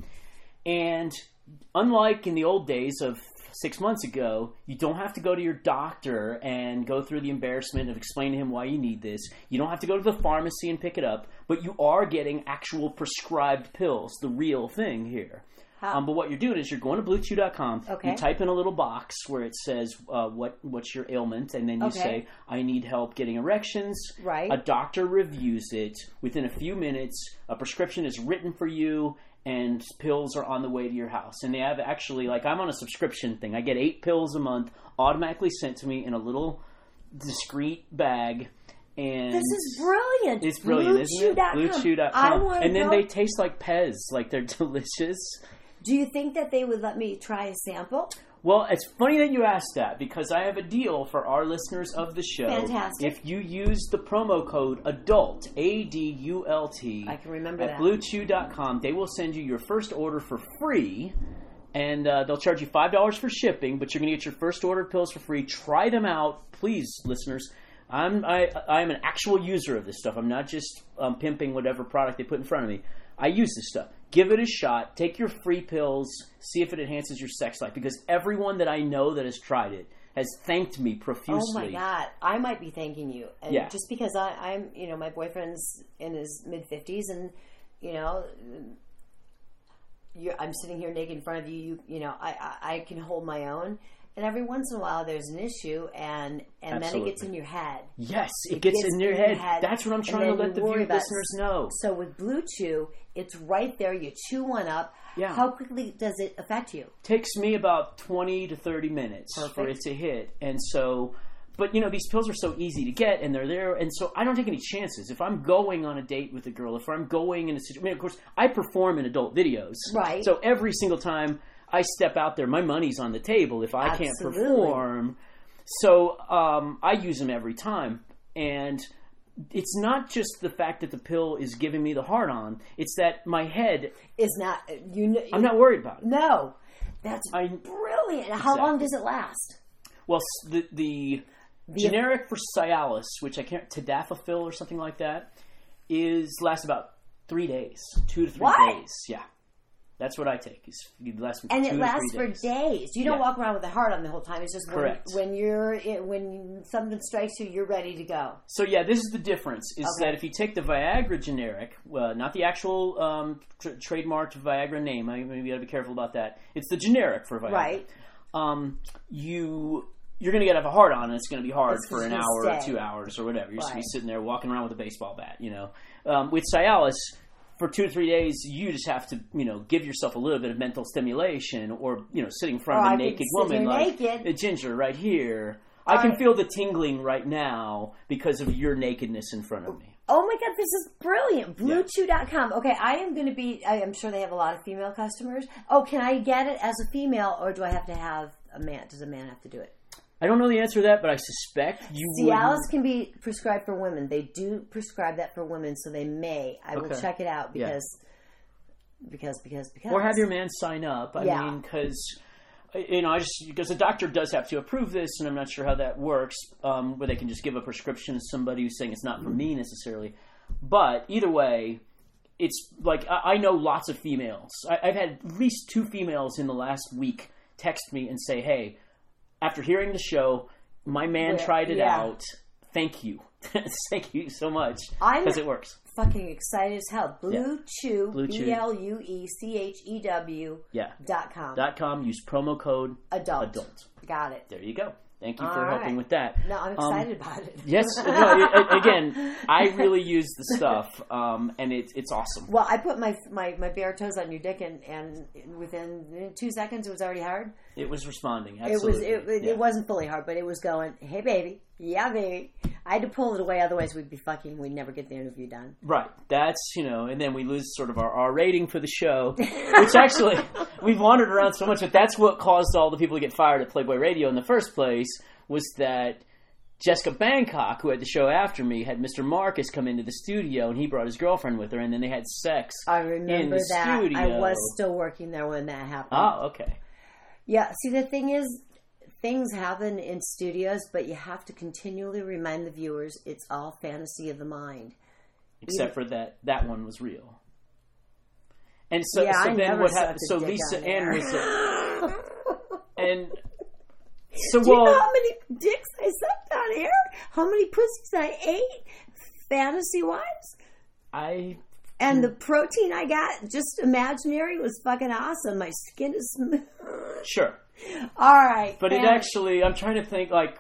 And unlike in the old days of six months ago, you don't have to go to your doctor and go through the embarrassment of explaining to him why you need this. You don't have to go to the pharmacy and pick it up, but you are getting actual prescribed pills, the real thing here. How? Um, but what you're doing is you're going to Blue Chew dot com. Okay. You type in a little box where it says uh, what what's your ailment, and then you Okay. say, I need help getting erections. Right. A doctor reviews it. Within a few minutes, a prescription is written for you, and pills are on the way to your house. And they have actually, like, I'm on a subscription thing. I get eight pills a month automatically sent to me in a little discreet bag. And This is brilliant. it's brilliant, isn't it? Blue Chew dot I com. want And then go. they taste like Pez. Like, they're delicious. Do you think that they would let me try a sample? Well, it's funny that you asked that, because I have a deal for our listeners of the show. Fantastic. If you use the promo code ADULT, A D U L T, I can remember at that. Blue Chew dot com, they will send you your first order for free, and uh, they'll charge you five dollars for shipping, but you're going to get your first order of pills for free. Try them out, please, listeners. I'm I I'm an actual user of this stuff. I'm not just um, pimping whatever product they put in front of me. I use this stuff. Give it a shot. Take your free pills. See if it enhances your sex life. Because everyone that I know that has tried it has thanked me profusely. Oh my God, I might be thanking you, and Yeah. just because I, I'm, you know, my boyfriend's in his mid fifties, and you know, you're, I'm sitting here naked in front of you. You, you know, I, I, I can hold my own, and every once in a while there's an issue, and and then it gets Absolutely. in your head. Yes, it, gets, in your head. That's what I'm and trying to then let you the worry view about- listeners know. So with Blue Chew, it's right there. You chew one up. Yeah. How quickly does it affect you? Takes me about twenty to thirty minutes for it Perfect. to hit. And so, but you know, these pills are so easy to get, and they're there. And so I don't take any chances. If I'm going on a date with a girl, if I'm going in a situation, I mean, of course, I perform in adult videos. Right. So every single time I step out there, my money's on the table if I can't Absolutely. perform. So um, I use them every time. And it's not just the fact that the pill is giving me the hard on. It's that my head, Is not you? Know, I'm not worried about it. No, that's I- brilliant. How long does it last? Well, s- the the, generic for Cialis, which I can't, Tadalafil or something like that, is lasts about three days, two to three What? days. Yeah, that's what I take. Is it lasts And two it to lasts three for days. days. You don't Yeah. walk around with a heart on the whole time. It's just when, Correct. when you're in, when something strikes you, you're ready to go. So yeah, this is the difference: is Okay. that if you take the Viagra generic, uh, not the actual um, tr- trademarked Viagra name, I maybe gotta be careful about that. It's the generic for Viagra. Right. Um, you you're gonna get have a hard on, and it's gonna be hard It's for an gonna hour or stay. two hours or whatever. You're just gonna be Right. sitting there walking around with a baseball bat, you know. Um, with Cialis, for two to three days, you just have to, you know, give yourself a little bit of mental stimulation, or you know, sitting in front Or of a I could naked sit woman here like naked. a Ginger right here. I can feel the tingling right now because of your nakedness in front of me. Oh my God, this is brilliant. Blue Chew dot com. Okay, I am going to be, I am sure they have a lot of female customers. Oh, can I get it as a female, or do I have to have a man? Does a man have to do it? I don't know the answer to that, but I suspect you Cialis would. can be prescribed for women. They do prescribe that for women, so they may. I will Okay. check it out Yeah. because, because, because, because. Or have your man sign up. I Yeah. mean, because you know, I just because the doctor does have to approve this, and I'm not sure how that works. Um, where they can just give a prescription to somebody who's saying it's not for me necessarily. But either way, it's like I, I know lots of females. I, I've had at least two females in the last week text me and say, "Hey, after hearing the show, my man Yeah, tried it yeah. out. Thank you." Thank you so much. I'm it works. Fucking excited as hell. Blue Yeah. Chew, Blue Chew. B L U E C H E W Yeah. dot com. Dot com. Use promo code Adult. Adult. Got it. There you go. Thank you All for right. helping with that. No, I'm Um, excited about it. Yes. No, it, again, I really use the stuff, um, and it's it's awesome. Well, I put my my, my bare toes on your dick, and, and within two seconds, it was already hard. It was responding. It was. Absolutely. It, it, Yeah. it wasn't fully hard, but it was going. Hey, baby. Yeah, baby. I had to pull it away, otherwise we'd be fucking. We'd never get the interview done. Right. That's, you know, and then we lose sort of our R rating for the show, which actually, we've wandered around so much, but that's what caused all the people to get fired at Playboy Radio in the first place, was that Jessica Bangkok, who had the show after me, had Mister Marcus come into the studio, and he brought his girlfriend with her, and then they had sex I in remember the that. studio. I was still working there when that happened. Oh, okay. Yeah, see, the thing is, things happen in studios, but you have to continually remind the viewers it's all fantasy of the mind. Except for that, that one was real. And so, Yeah, so I then never what sucked happened? a So dick Lisa on Ann air. was there. And so, Do you well, know how many dicks I sucked on air? How many pussies I ate? Fantasy-wise? I And the protein I got, just imaginary, was fucking awesome. My skin is smooth. sure. All right. But it fan- actually, I'm trying to think, like,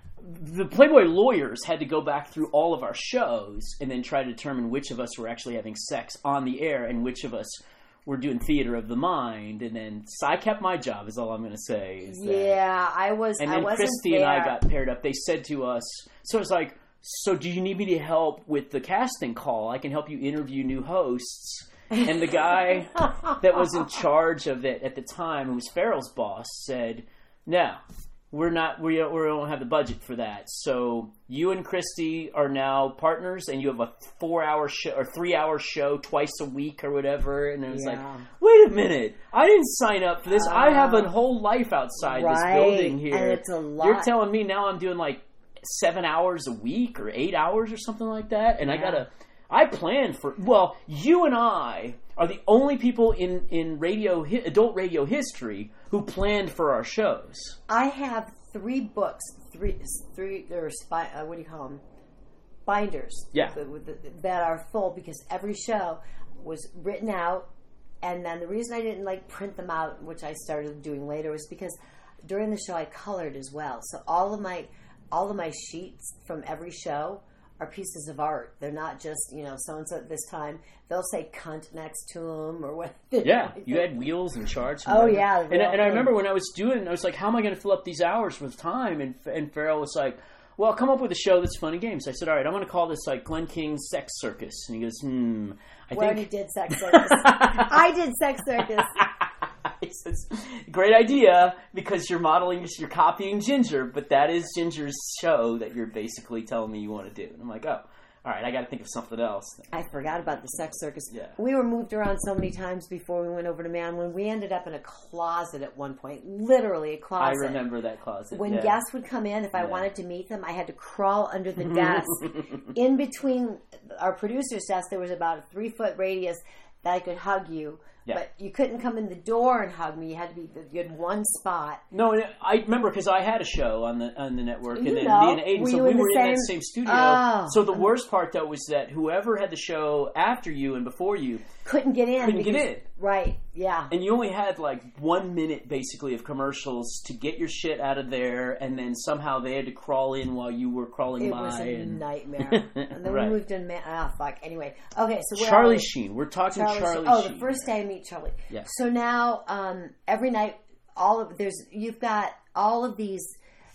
the Playboy lawyers had to go back through all of our shows and then try to determine which of us were actually having sex on the air and which of us were doing theater of the mind. And then, so I kept my job, is all I'm going to say. Is that, Yeah, I was. and I then wasn't Christy there. and I got paired up. They said to us, so it's like, so do you need me to help with the casting call? I can help you interview new hosts. And the guy that was in charge of it at the time, who was Farrell's boss, said, no, we're not, we don't, we don't have the budget for that. So you and Christy are now partners, and you have a four-hour show or three-hour show twice a week or whatever. And it was Yeah. like, wait a minute, I didn't sign up for this. I have a whole life outside this Right, building here. and it's a lot. You're telling me now I'm doing like seven hours a week or eight hours or something like that, and I Yeah. gotta. I planned for. Well, you and I are the only people in in radio hi, adult radio history who planned for our shows. I have three books, three, three, or spy, uh, what do you call them? Binders. Yeah. That, with the, that are full because every show was written out, and then the reason I didn't like print them out, which I started doing later, was because during the show I colored as well. So all of my all of my sheets from every show are pieces of art. They're not just, you know, so and so at this time. They'll say cunt next to them or what. Yeah, you had wheels and charts. And Oh, whatever. yeah, and, real and I thing. remember when I was doing, I was like, "How am I going to fill up these hours with time?" And and Farrell was like, "Well, come up with a show that's fun and games." I said, "All right, I'm going to call this like Glenn King's Sex Circus." And he goes, "Hmm, I We think." already did Sex Circus. I did Sex Circus. He says, great idea, because you're modeling, you're copying Ginger, but that is Ginger's show that you're basically telling me you want to do. And I'm like, oh, all right, I got to think of something else. I forgot about the Sex Circus. Yeah. We were moved around so many times before we went over to Man. When we ended up in a closet at one point, literally a I closet. remember that closet. When yeah. guests would come in, if I Yeah. wanted to meet them, I had to crawl under the desk. In between our producer's desk, there was about a three foot radius that I could hug you. Yeah. But you couldn't come in the door and hug me. You had to be. You had one spot. No, and I remember because I had a show on the on the network, You and then know. me and Aiden, Were so you we in the were in same- that same studio. Oh. So the worst part, though, was that whoever had the show after you and before you Couldn't get in. couldn't get because- in. Right. Yeah. And you only had like one minute basically of commercials to get your shit out of there, and then somehow they had to crawl in while you were crawling It by. was a and... nightmare. And then Right. we moved in. Man- ah, fuck. Anyway. Okay. So where Charlie are we? Sheen. We're talking Charlie Charlie, Sheen. Oh, Sheen. the first day I meet Charlie. Yeah. So now, um, every night, all of there's you've got all of these.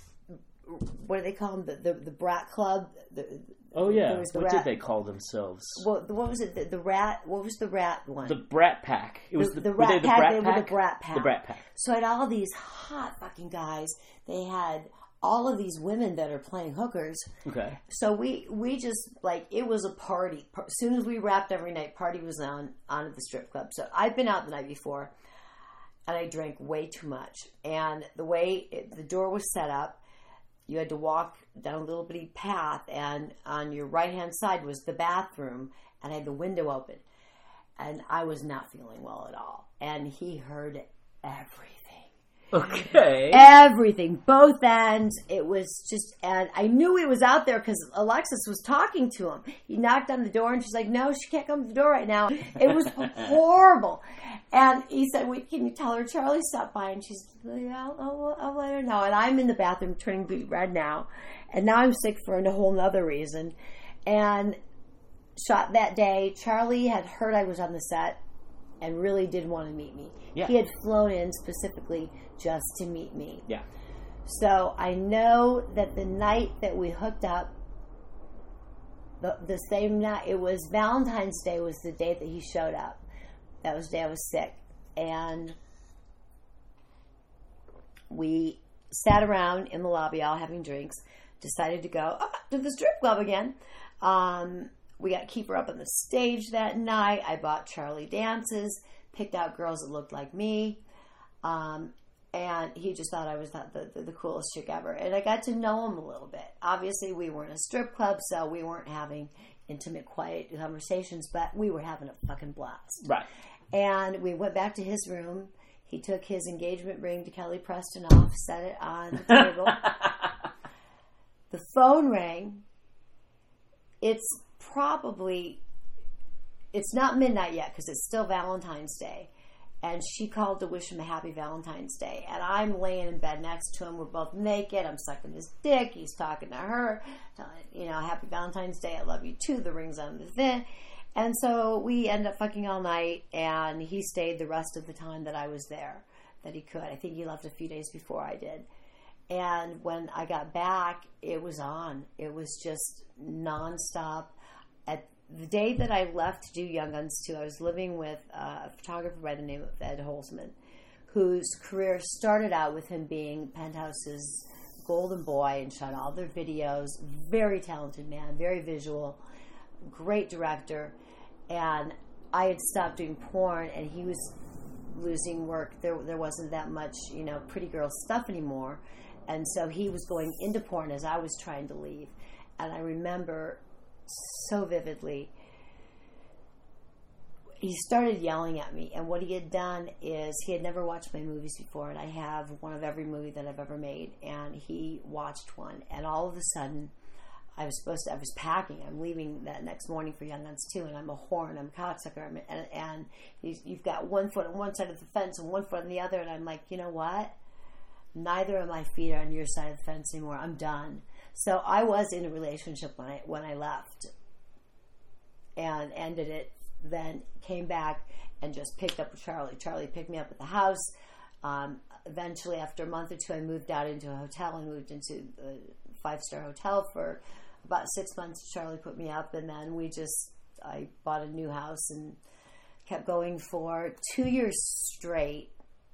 What do they call them? The the, the brat club. The, Oh yeah. there was the What rat- did they call themselves? What, what was it? The, the rat. What was the rat one? The Brat Pack. It was The- the, the were they Rat the Pack, Brat they were Pack. the Brat Pack. The Brat Pack. So I had all these hot fucking guys. They had all of these women that are playing hookers. Okay. So we we just like it was a party. As soon as we wrapped every night, party was on on at the strip club. So I'd been out the night before, and I drank way too much. And the way it, the door was set up, you had to walk down a little bitty path, and on your right hand side was the bathroom, and I had the window open, and I was not feeling well at all. And he heard everything. Okay. Everything, both ends. It was just, and I knew he was out there because Alexis was talking to him. He knocked on the door and she's like, no, she can't come to the door right now. It was horrible. And he said, wait, can you tell her Charlie stopped by? And she's like, yeah, I'll, I'll let her know. And I'm in the bathroom turning beet red now. And now I'm sick for a whole nother reason. And shot that day, Charlie had heard I was on the set and really did want to meet me. Yeah. He had flown in specifically just to meet me. Yeah. So I know that the night that we hooked up, the, the same night, it was Valentine's Day was the day that he showed up. That was the day I was sick. And we sat around in the lobby all having drinks, decided to go oh, to the strip club again. Um, we got Kiefer up on the stage that night. I bought Charlie dances, picked out girls that looked like me. Um, and he just thought I was the, the, the coolest chick ever. And I got to know him a little bit. Obviously, we weren't a strip club, so we weren't having intimate, quiet conversations, but we were having a fucking blast. Right. And we went back to his room. He took his engagement ring to Kelly Preston off, set it on the table. The phone rang. It's probably, it's not midnight yet because it's still Valentine's Day. And she called to wish him a happy Valentine's Day. And I'm laying in bed next to him. We're both naked. I'm sucking his dick. He's talking to her. Telling, you know, happy Valentine's Day. I love you too. The ring's on the thing. And so we ended up fucking all night. And he stayed the rest of the time that I was there, that he could. I think he left a few days before I did. And when I got back, it was on. It was just nonstop. At the day that I left to do Young Guns two, I was living with a photographer by the name of Ed Holzman, whose career started out with him being Penthouse's golden boy and shot all their videos. Very talented man, very visual, great director. And I had stopped doing porn, and he was losing work. There, there wasn't that much, you know, pretty girl stuff anymore. And so he was going into porn as I was trying to leave. And I remember so vividly, he started yelling at me. And what he had done is he had never watched my movies before. And I have one of every movie that I've ever made. And he watched one. And all of a sudden, I was supposed to, I was packing. I'm leaving that next morning for Young Guns two. And I'm a whore and I'm a cocksucker. I'm, and and he's, you've got one foot on one side of the fence and one foot on the other. And I'm like, you know what? Neither of my feet are on your side of the fence anymore. I'm done. So I was in a relationship when I when I left and ended it. Then came back and just picked up with Charlie. Charlie picked me up at the house. Um, eventually, after a month or two, I moved out into a hotel and moved into a five-star hotel for about six months. Charlie put me up, and then we just I bought a new house and kept going for two years straight.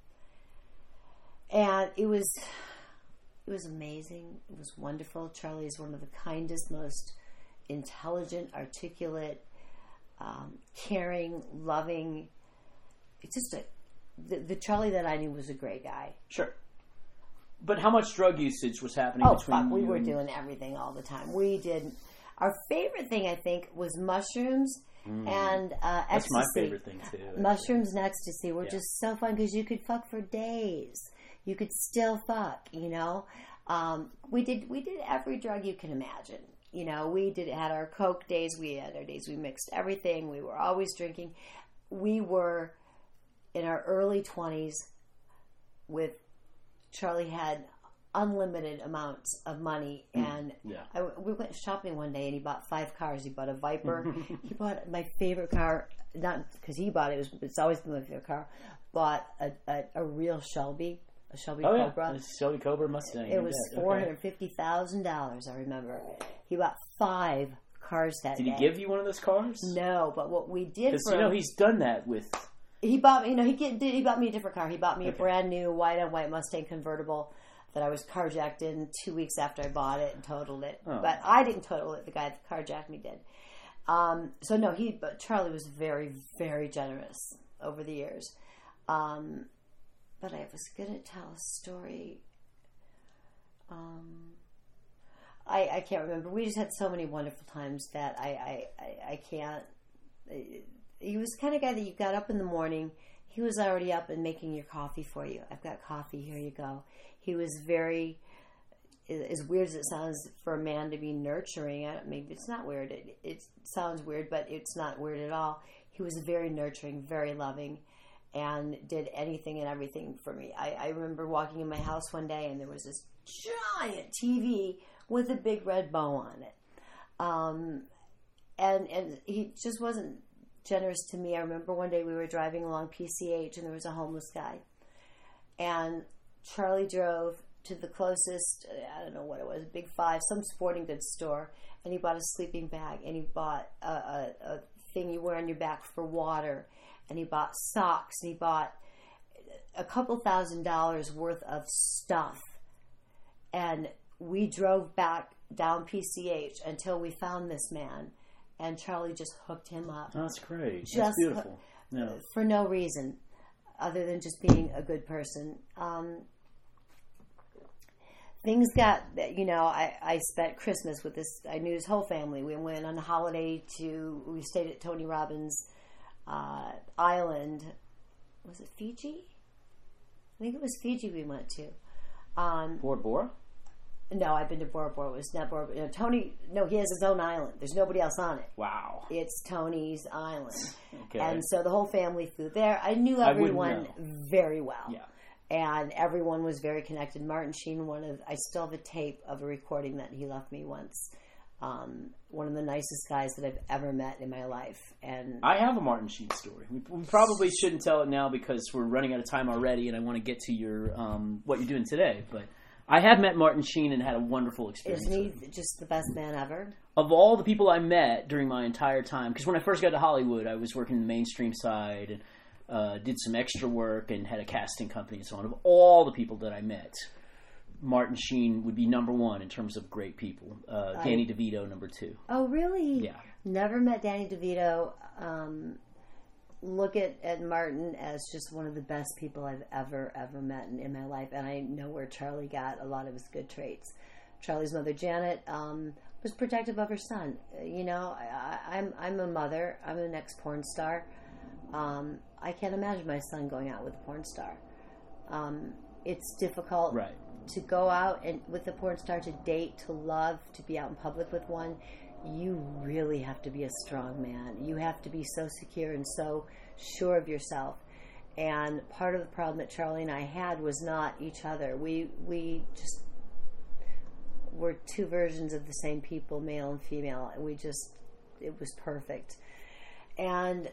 And it was, it was amazing. It was wonderful. Charlie is one of the kindest, most intelligent, articulate, um, caring, loving. It's just a, the, the Charlie that I knew was a great guy. Sure. But how much drug usage was happening oh, between fuck, we you were and... doing everything all the time. We did. Our favorite thing, I think, was mushrooms mm. and uh, ecstasy. That's my favorite thing, too. Actually. Mushrooms and ecstasy were yeah. just so fun because you could fuck for days. You could still fuck, you know. Um, we did we did every drug you can imagine. You know, we did had our coke days. We had our days. We mixed everything. We were always drinking. We were in our early twenties. With Charlie had unlimited amounts of money, and yeah. I, we went shopping one day, and he bought five cars. He bought a Viper. He bought my favorite car, not because he bought it. It was it's always been my favorite car. Bought a a, a real Shelby. A Shelby oh, Cobra. Yeah. A Shelby Cobra Mustang. It was four hundred fifty thousand dollars, I remember. He bought five cars that did day. Did he give you one of those cars? No, but what we did Because, for you know, him, he's done that with... He bought me, you know, he did, he bought me a different car. He bought me okay. a brand new white on white Mustang convertible that I was carjacked in two weeks after I bought it and totaled it. Oh. But I didn't total it. The guy that carjacked me did. Um, so no, he, but Charlie was very, very generous over the years. Um... But I was going to tell a story. Um, I I can't remember. We just had so many wonderful times that I, I, I, I can't. He was the kind of guy that you got up in the morning. he was already up and making your coffee for you. I've got coffee, here you go. He was very, as weird as it sounds for a man to be nurturing, I mean, it's not weird. It, it sounds weird, but it's not weird at all. He was very nurturing, very loving, and did anything and everything for me. I, I remember walking in my house one day, and there was this giant T V with a big red bow on it. Um, and and he just wasn't generous to me. I remember one day we were driving along P C H, and there was a homeless guy. And Charlie drove to the closest, I don't know what it was, a Big Five, some sporting goods store, and he bought a sleeping bag, and he bought a, a, a thing you wear on your back for water, and he bought socks, and he bought a couple thousand dollars worth of stuff. And we drove back down P C H until we found this man, and Charlie just hooked him up. Oh, that's great. Just that's beautiful. Yeah. For no reason other than just being a good person. Um, things got, you know, I, I spent Christmas with this, I knew his whole family. We went on a holiday to, we stayed at Tony Robbins' uh, island. Was it Fiji? I think it was Fiji we went to. Um, Bora Bora? No, I've been to Bora Bora. It was not Bora Bora. You know, Tony, no, he has his own island. There's nobody else on it. Wow. It's Tony's island. Okay. And so the whole family flew there. I knew I everyone wouldn't know. very well. Yeah. And everyone was very connected. Martin Sheen, one of, I still have a tape of a recording that he left me once. Um, one of the nicest guys that I've ever met in my life. And I have a Martin Sheen story. We, we probably shouldn't tell it now because we're running out of time already, and I want to get to your um, what you're doing today. But I have met Martin Sheen and had a wonderful experience. Isn't he just the best man ever? Of all the people I met during my entire time, because when I first got to Hollywood, I was working the mainstream side and uh, did some extra work and had a casting company and so on. Of all the people that I met, Martin Sheen would be number one in terms of great people. Uh, I, Danny DeVito, number two. Oh, really? Yeah. Never met Danny DeVito. Um, look at, at Martin as just one of the best people I've ever, ever met in, in my life. And I know where Charlie got a lot of his good traits. Charlie's mother, Janet, um, was protective of her son. You know, I, I'm I'm a mother. I'm an ex-porn star. Um, I can't imagine my son going out with a porn star. Um, it's difficult right. to go out and with a porn star, to date, to love, to be out in public with one. You really have to be a strong man. You have to be so secure and so sure of yourself. And part of the problem that Charlie and I had was not each other. We we just were two versions of the same people, male and female. And we just, it was perfect. And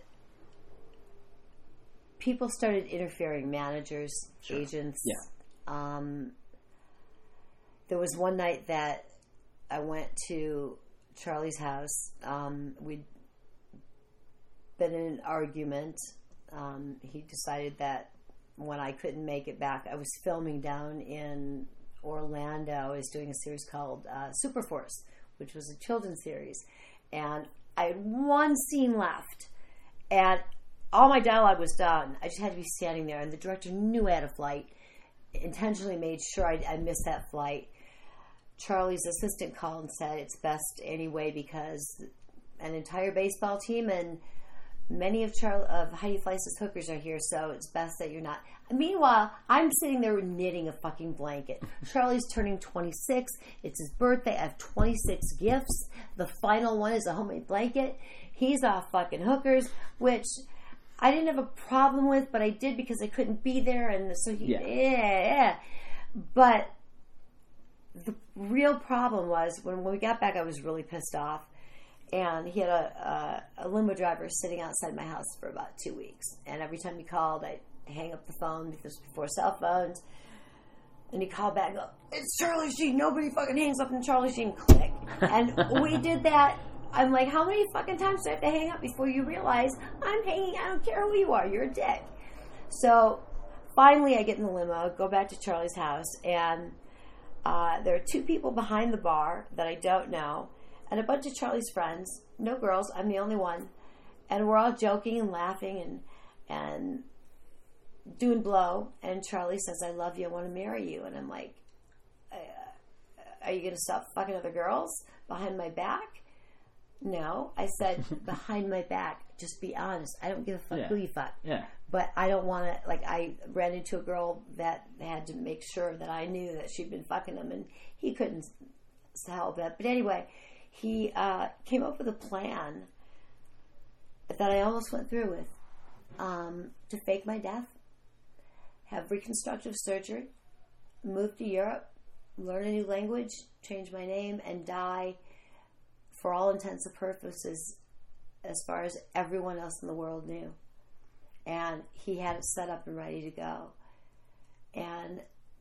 people started interfering, managers, sure. agents. Yeah. Um, there was one night that I went to Charlie's house. Um, we'd been in an argument. Um, he decided that when I couldn't make it back, I was filming down in Orlando. I was doing a series called uh, Superforce, which was a children's series. And I had one scene left. And all my dialogue was done. I just had to be standing there. And the director knew I had a flight, intentionally made sure I, I missed that flight. Charlie's assistant called and said it's best anyway because an entire baseball team and many of Charlie, of Heidi Fleiss's hookers are here, so it's best that you're not. Meanwhile, I'm sitting there knitting a fucking blanket. Charlie's turning twenty-six. It's his birthday. I have twenty-six gifts. The final one is a homemade blanket. He's off fucking hookers, which I didn't have a problem with, but I did because I couldn't be there, and so he, yeah, yeah. yeah. But the real problem was when, when we got back, I was really pissed off. And he had a, a, a limo driver sitting outside my house for about two weeks. And every time he called, I'd hang up the phone because this was before cell phones. And he'd call back and go, it's Charlie Sheen. Nobody fucking hangs up on Charlie Sheen. Click. And we did that. I'm like, how many fucking times do I have to hang up before you realize I'm hanging? I don't care who you are. You're a dick. So finally I get in the limo, go back to Charlie's house. And uh, there are two people behind the bar that I don't know. And a bunch of Charlie's friends, no girls, I'm the only one. And we're all joking and laughing and and doing blow. And Charlie says, I love you, I want to marry you. And I'm like, are you going to stop fucking other girls behind my back? No. I said, behind my back, just be honest. I don't give a fuck yeah. who you fuck. Yeah. but I don't want to, like, I ran into a girl that had to make sure that I knew that she'd been fucking him, and he couldn't help it. But anyway, he uh, came up with a plan that I almost went through with, um, to fake my death, have reconstructive surgery, move to Europe, learn a new language, change my name, and die for all intents and purposes as far as everyone else in the world knew. And he had it set up and ready to go. And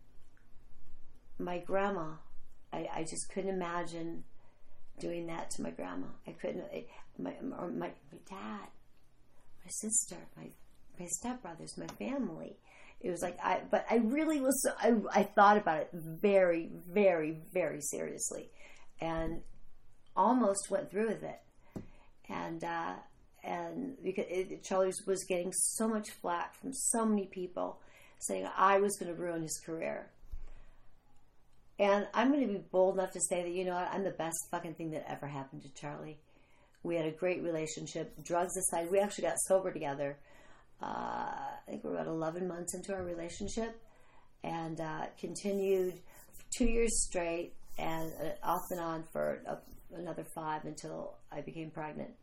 my grandma, I, I just couldn't imagine doing that to my grandma. I couldn't, my, or my, my dad, my sister, my, my stepbrothers, my family. It was like, I, but I really was, I, I thought about it very, very, very seriously, and almost went through with it. And, uh, and because it, Charlie was getting so much flack from so many people saying I was going to ruin his career. And I'm going to be bold enough to say that, you know what, I'm the best fucking thing that ever happened to Charlie. We had a great relationship. Drugs aside, we actually got sober together. Uh, I think we were about eleven months into our relationship, and uh, continued for two years straight, and uh, off and on for uh, another five until I became pregnant.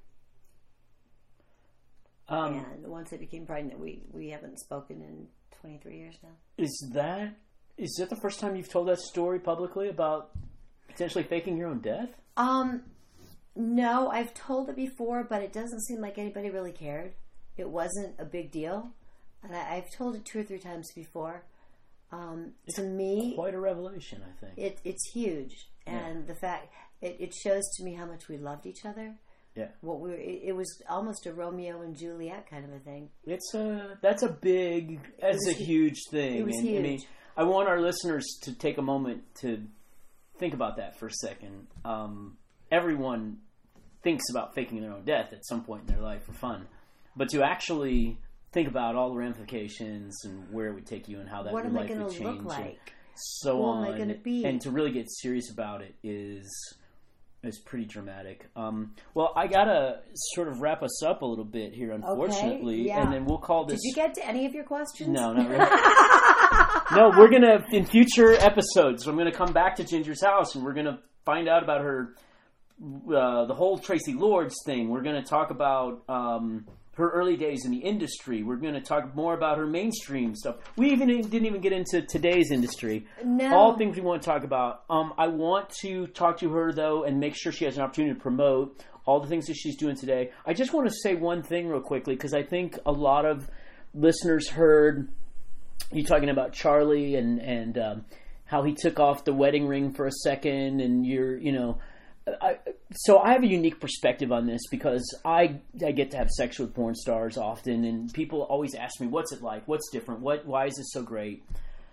Um, and once I became pregnant, we, we haven't spoken in twenty-three years now. Is that is that the first time you've told that story publicly about potentially faking your own death? Um, no, I've told it before, but it doesn't seem like anybody really cared. It wasn't a big deal, and I, I've told it two or three times before. Um, to me, quite a revelation, I think. It, it's huge, and yeah. the fact it, it shows to me how much we loved each other. Yeah, what we were, it, it was almost a Romeo and Juliet kind of a thing. It's a that's a big that's a huge thing. It was and, huge. I mean, I want our listeners to take a moment to think about that for a second. Um, everyone thinks about faking their own death at some point in their life for fun. But to actually think about all the ramifications and where it would take you and how that what your life would change, look like? and so Who on, am I gonna be? And to really get serious about it is is pretty dramatic. Um, well, I gotta sort of wrap us up a little bit here, unfortunately, okay, yeah. and then we'll call this. Did you get to any of your questions? No, not really. No, we're gonna in future episodes. I'm gonna come back to Ginger's house and we're gonna find out about her, uh, the whole Tracy Lords thing. We're gonna talk about. Um, her early days in the industry. We're going to talk more about her mainstream stuff. We even didn't even get into today's industry. No. All things we want to talk about. Um, I want to talk to her, though, and make sure she has an opportunity to promote all the things that she's doing today. I just want to say one thing real quickly, because I think a lot of listeners heard you talking about Charlie and, and um, how he took off the wedding ring for a second, and you're, you know... I, so I have a unique perspective on this because I I get to have sex with porn stars often, and people always ask me, "What's it like? What's different? What? Why is this so great?"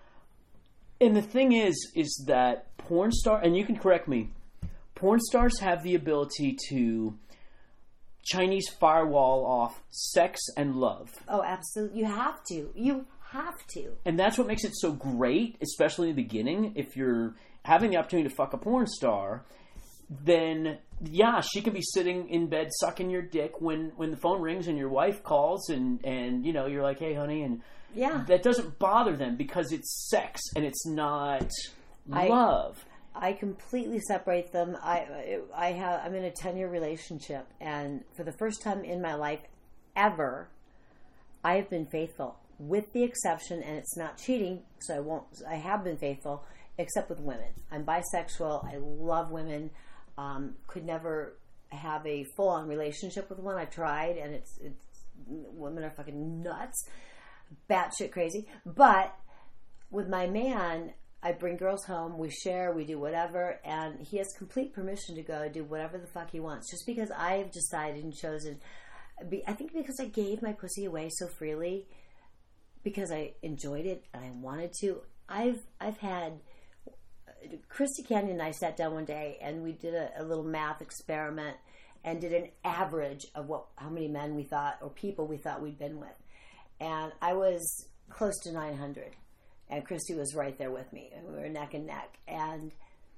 And the thing is, is that porn star, and you can correct me, porn stars have the ability to Chinese firewall off sex and love. Oh, absolutely! You have to. You have to. And that's what makes it so great, especially in the beginning. If you're having the opportunity to fuck a porn star, then yeah, she could be sitting in bed sucking your dick when, when the phone rings and your wife calls and, and you know, you're like, hey honey, and yeah, that doesn't bother them because it's sex and it's not I, love. I completely separate them. I I have I'm in a ten year relationship, and for the first time in my life ever, I have been faithful, with the exception, and it's not cheating, so I won't. I have been faithful, except with women. I'm bisexual. I love women. Um, could never have a full-on relationship with one. I tried, and it's, it's women are fucking nuts, batshit crazy. But with my man, I bring girls home, we share, we do whatever, and he has complete permission to go do whatever the fuck he wants, just because I've decided and chosen. I think because I gave my pussy away so freely, because I enjoyed it and I wanted to. I've I've had. Christy Canyon and I sat down one day and we did a, a little math experiment and did an average of what how many men we thought or people we thought we'd been with, and I was close to nine hundred, and Christy was right there with me, and we were neck and neck, and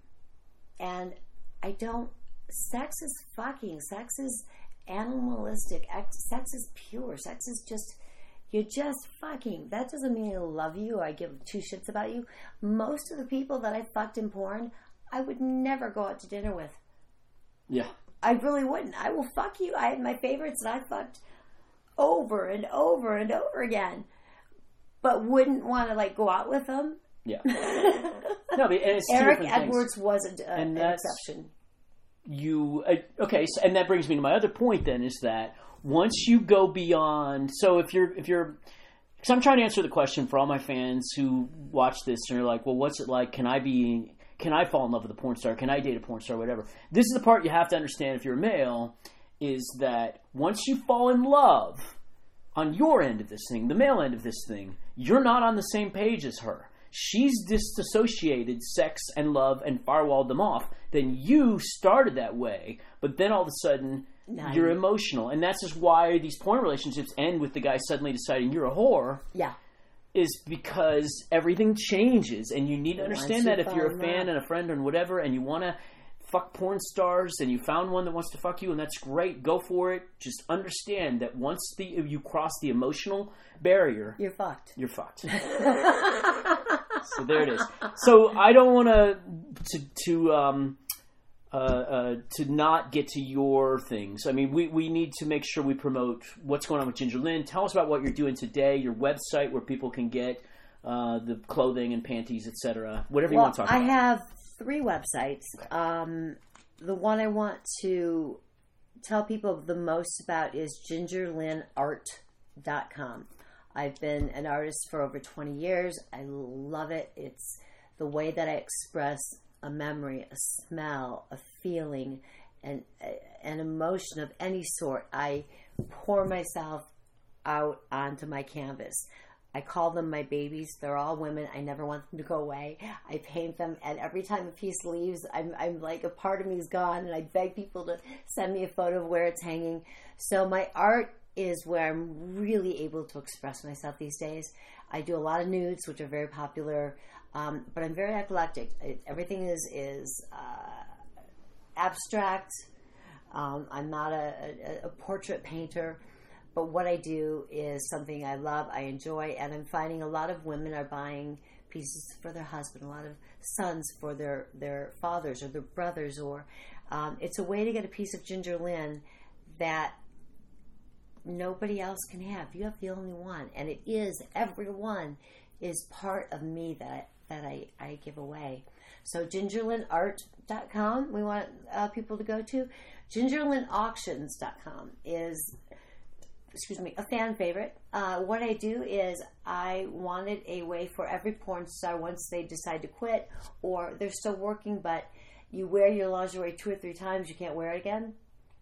and I don't. Sex is fucking. Sex is animalistic. Sex is pure. Sex is just. You're just fucking. That doesn't mean I love you or I give two shits about you. Most of the people that I fucked in porn, I would never go out to dinner with. Yeah. I really wouldn't. I will fuck you. I had my favorites that I fucked over and over and over again. But wouldn't want to, like, go out with them. Yeah. No, but, and it's Eric Edwards things. was a, a, and an exception. You, uh, okay, so, and that brings me to my other point then, is that once you go beyond, so if you're, if you're, because I'm trying to answer the question for all my fans who watch this and are like, well, what's it like? Can I be, can I fall in love with a porn star? Can I date a porn star? Whatever. This is the part you have to understand if you're a male, is that once you fall in love on your end of this thing, the male end of this thing, you're not on the same page as her. She's disassociated sex and love and firewalled them off. Then you started that way, but then all of a sudden Nine. You're emotional. And that's just why these porn relationships end with the guy suddenly deciding you're a whore. Yeah. Is because everything changes. And you need to understand that if you're a fan and a friend and whatever, and you want to fuck porn stars and you found one that wants to fuck you, and that's great, go for it. Just understand that once the you cross the emotional barrier, you're fucked. You're fucked. So there it is. So I don't want to to um uh, uh to not get to your things. I mean, we we need to make sure we promote what's going on with Ginger Lynn. Tell us about what you're doing today. Your website where people can get uh, the clothing and panties, et cetera. Whatever well, you want to talk I about. I have three websites. Um, the one I want to tell people the most about is ginger lynn art dot com. I've been an artist for over twenty years. I love it. It's the way that I express a memory, a smell, a feeling, and an emotion of any sort. I pour myself out onto my canvas. I call them my babies. They're all women. I never want them to go away. I paint them, and every time a piece leaves, I'm, I'm like, a part of me is gone, and I beg people to send me a photo of where it's hanging. So my art is where I'm really able to express myself these days. I do a lot of nudes, which are very popular, um, but I'm very eclectic. It, everything is, is uh, abstract. Um, I'm not a, a, a portrait painter. But what I do is something I love, I enjoy, and I'm finding a lot of women are buying pieces for their husband, a lot of sons for their, their fathers or their brothers, or um, it's a way to get a piece of Ginger Lynn that nobody else can have. You have the only one, and it is, everyone is part of me that, that I, I give away. So ginger lynn art dot com, we want uh, people to go to. ginger lynn auctions dot com is... excuse me, a fan favorite. Uh, what I do is I wanted a way for every porn star, once they decide to quit or they're still working, but you wear your lingerie two or three times, you can't wear it again.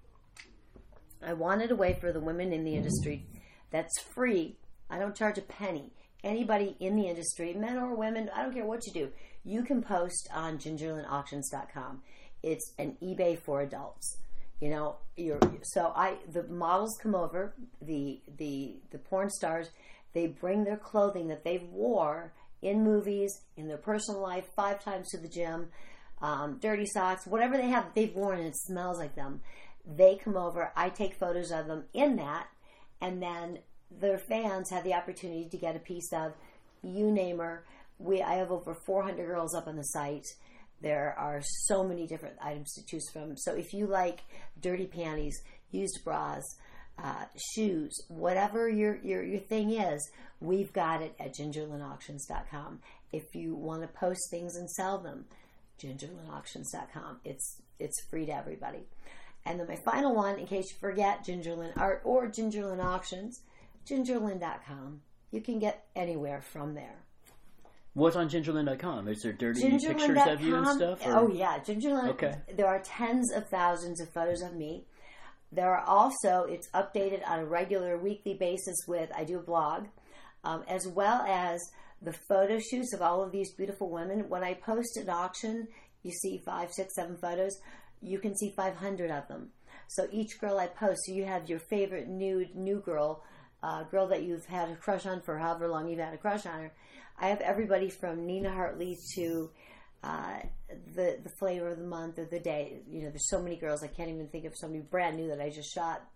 I wanted a way for the women in the industry that's free. I don't charge a penny. Anybody in the industry, men or women, I don't care what you do, you can post on ginger lynn auctions dot com. It's an eBay for adults. You know, you're, so I the models come over, the the the porn stars, they bring their clothing that they've wore in movies, in their personal life, five times to the gym, um, dirty socks, whatever they have that they've worn and it smells like them. They come over, I take photos of them in that, and then their fans have the opportunity to get a piece of, you name her. We I have over four hundred girls up on the site. There are so many different items to choose from. So if you like dirty panties, used bras, uh, shoes, whatever your, your, your thing is, we've got it at ginger lynn auctions dot com. If you want to post things and sell them, ginger lynn auctions dot com. It's it's free to everybody. And then my final one, in case you forget, Ginger Lynn Art or Ginger Lynn Auctions, ginger lynn dot com. You can get anywhere from there. What's on ginger lynn dot com? Is there dirty pictures of you and stuff? Or? Oh, yeah. Gingerlynn. Okay. There are tens of thousands of photos of me. There are also, it's updated on a regular weekly basis with, I do a blog, um, as well as the photo shoots of all of these beautiful women. When I post an auction, you see five, six, seven photos. You can see five hundred of them. So each girl I post, so you have your favorite nude, new girl, uh, girl that you've had a crush on for however long you've had a crush on her. I have everybody from Nina Hartley to uh, the the flavor of the month or the day. You know, there's so many girls, I can't even think of somebody brand new that I just shot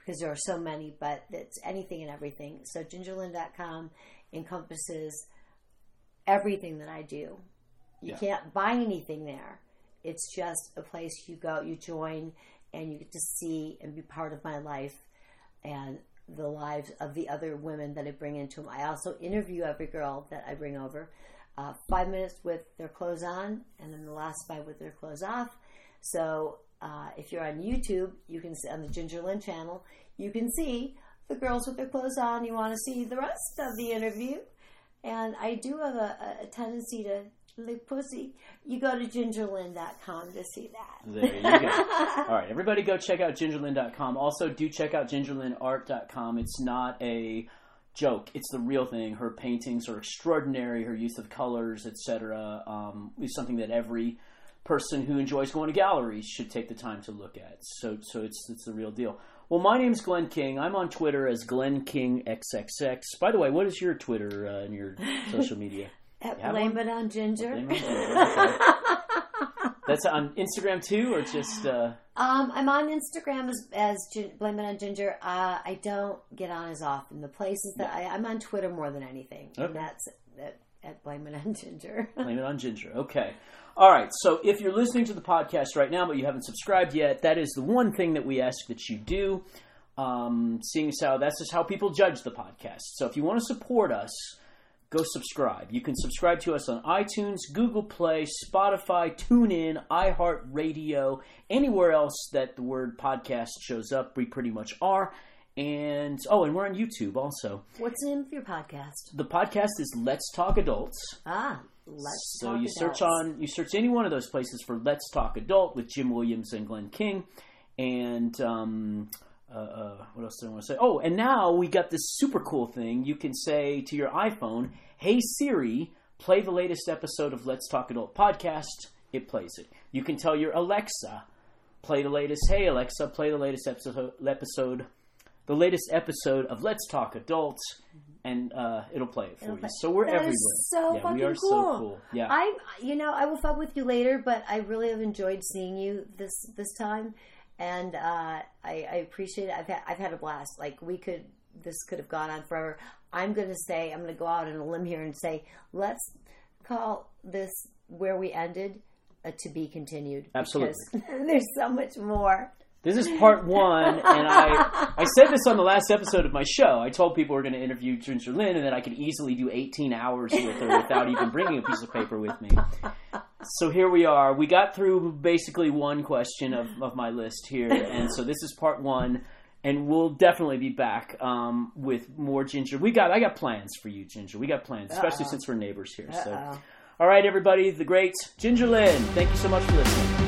because there are so many, but it's anything and everything. So ginger lynn dot com encompasses everything that I do. You yeah. can't buy anything there. It's just a place you go, you join, and you get to see and be part of my life and the lives of the other women that I bring into them. I also interview every girl that I bring over. Uh, five minutes with their clothes on, and then the last five with their clothes off. So uh, if you're on YouTube, you can see on the Ginger Lynn channel, you can see the girls with their clothes on. You want to see the rest of the interview. And I do have a, a tendency to lick pussy. You go to ginger lynn dot com to see that. There you go. All right, everybody go check out ginger lynn dot com. Also, do check out ginger lynn art dot com. It's not a joke. It's the real thing. Her paintings are extraordinary. Her use of colors, et cetera, um, is something that every person who enjoys going to galleries should take the time to look at. So, so it's it's the real deal. Well, my name's Glenn King. I'm on Twitter as Glenn King triple X. By the way, what is your Twitter uh, and your social media? At Blame It On Ginger. Blame It On Ginger. Okay. That's on Instagram too, or just? Uh... Um, I'm on Instagram as, as Gin- Blame It On Ginger. Uh, I don't get on as often. The places that yeah. I, I'm on Twitter more than anything, okay. and that's at, at Blame It On Ginger. Blame It On Ginger. Okay. All right. So if you're listening to the podcast right now, but you haven't subscribed yet, that is the one thing that we ask that you do. Um, seeing as how that's just how people judge the podcast. So if you want to support us, go subscribe. You can subscribe to us on iTunes, Google Play, Spotify, TuneIn, iHeartRadio, anywhere else that the word podcast shows up. We pretty much are. And, oh, and we're on YouTube also. What's the name of your podcast? The podcast is Let's Talk Adults. Ah, Let's so Talk you Adults. search on, you search any one of those places for Let's Talk Adult with Jim Williams and Glenn King. And, um... Uh, uh, what else do I want to say? Oh, and now we got this super cool thing. You can say to your iPhone, "Hey Siri, play the latest episode of Let's Talk Adult podcast." It plays it. You can tell your Alexa, "Play the latest." Hey Alexa, play the latest episode. episode the latest episode of Let's Talk Adult, and uh, it'll play it for it'll you. Play. So we're that everywhere. Is so yeah, fucking we are cool. so cool. Yeah, I, you know, I will fuck with you later, but I really have enjoyed seeing you this this time. And uh, I, I appreciate it. I've had, I've had a blast. Like, we could, this could have gone on forever. I'm going to say, I'm going to go out on a limb here and say, let's call this where we ended a to be continued. Absolutely. There's so much more. This is part one, and I I said this on the last episode of my show. I told people we're going to interview Ginger Lynn, and that I could easily do eighteen hours with her without even bringing a piece of paper with me. So here we are. We got through basically one question of, of my list here, and so this is part one, and we'll definitely be back um, with more Ginger. We got I got plans for you, Ginger. We got plans, especially Uh-oh. since we're neighbors here. Uh-oh. So, all right, everybody, the great Ginger Lynn. Thank you so much for listening.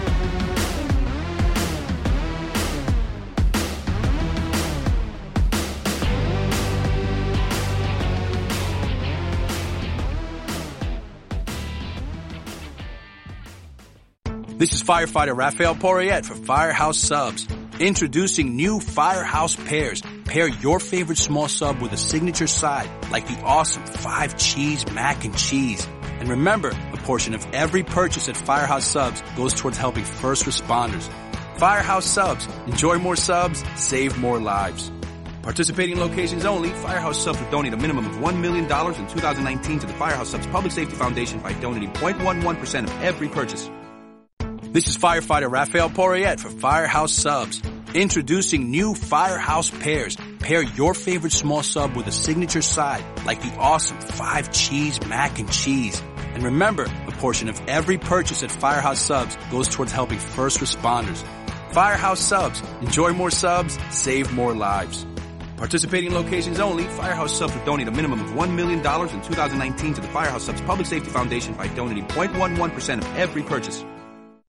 This is firefighter Raphael Porriette for Firehouse Subs. Introducing new Firehouse Pairs. Pair your favorite small sub with a signature side, like the awesome five cheese mac and cheese. And remember, a portion of every purchase at Firehouse Subs goes towards helping first responders. Firehouse Subs. Enjoy more subs, save more lives. Participating locations only, Firehouse Subs will donate a minimum of one million dollars in two thousand nineteen to the Firehouse Subs Public Safety Foundation by donating zero point one one percent of every purchase. This is firefighter Raphael Porriette for Firehouse Subs. Introducing new Firehouse Pairs. Pair your favorite small sub with a signature side, like the awesome five cheese mac and cheese. And remember, a portion of every purchase at Firehouse Subs goes towards helping first responders. Firehouse Subs. Enjoy more subs, save more lives. Participating locations only, Firehouse Subs will donate a minimum of one million dollars in two thousand nineteen to the Firehouse Subs Public Safety Foundation by donating zero point one one percent of every purchase.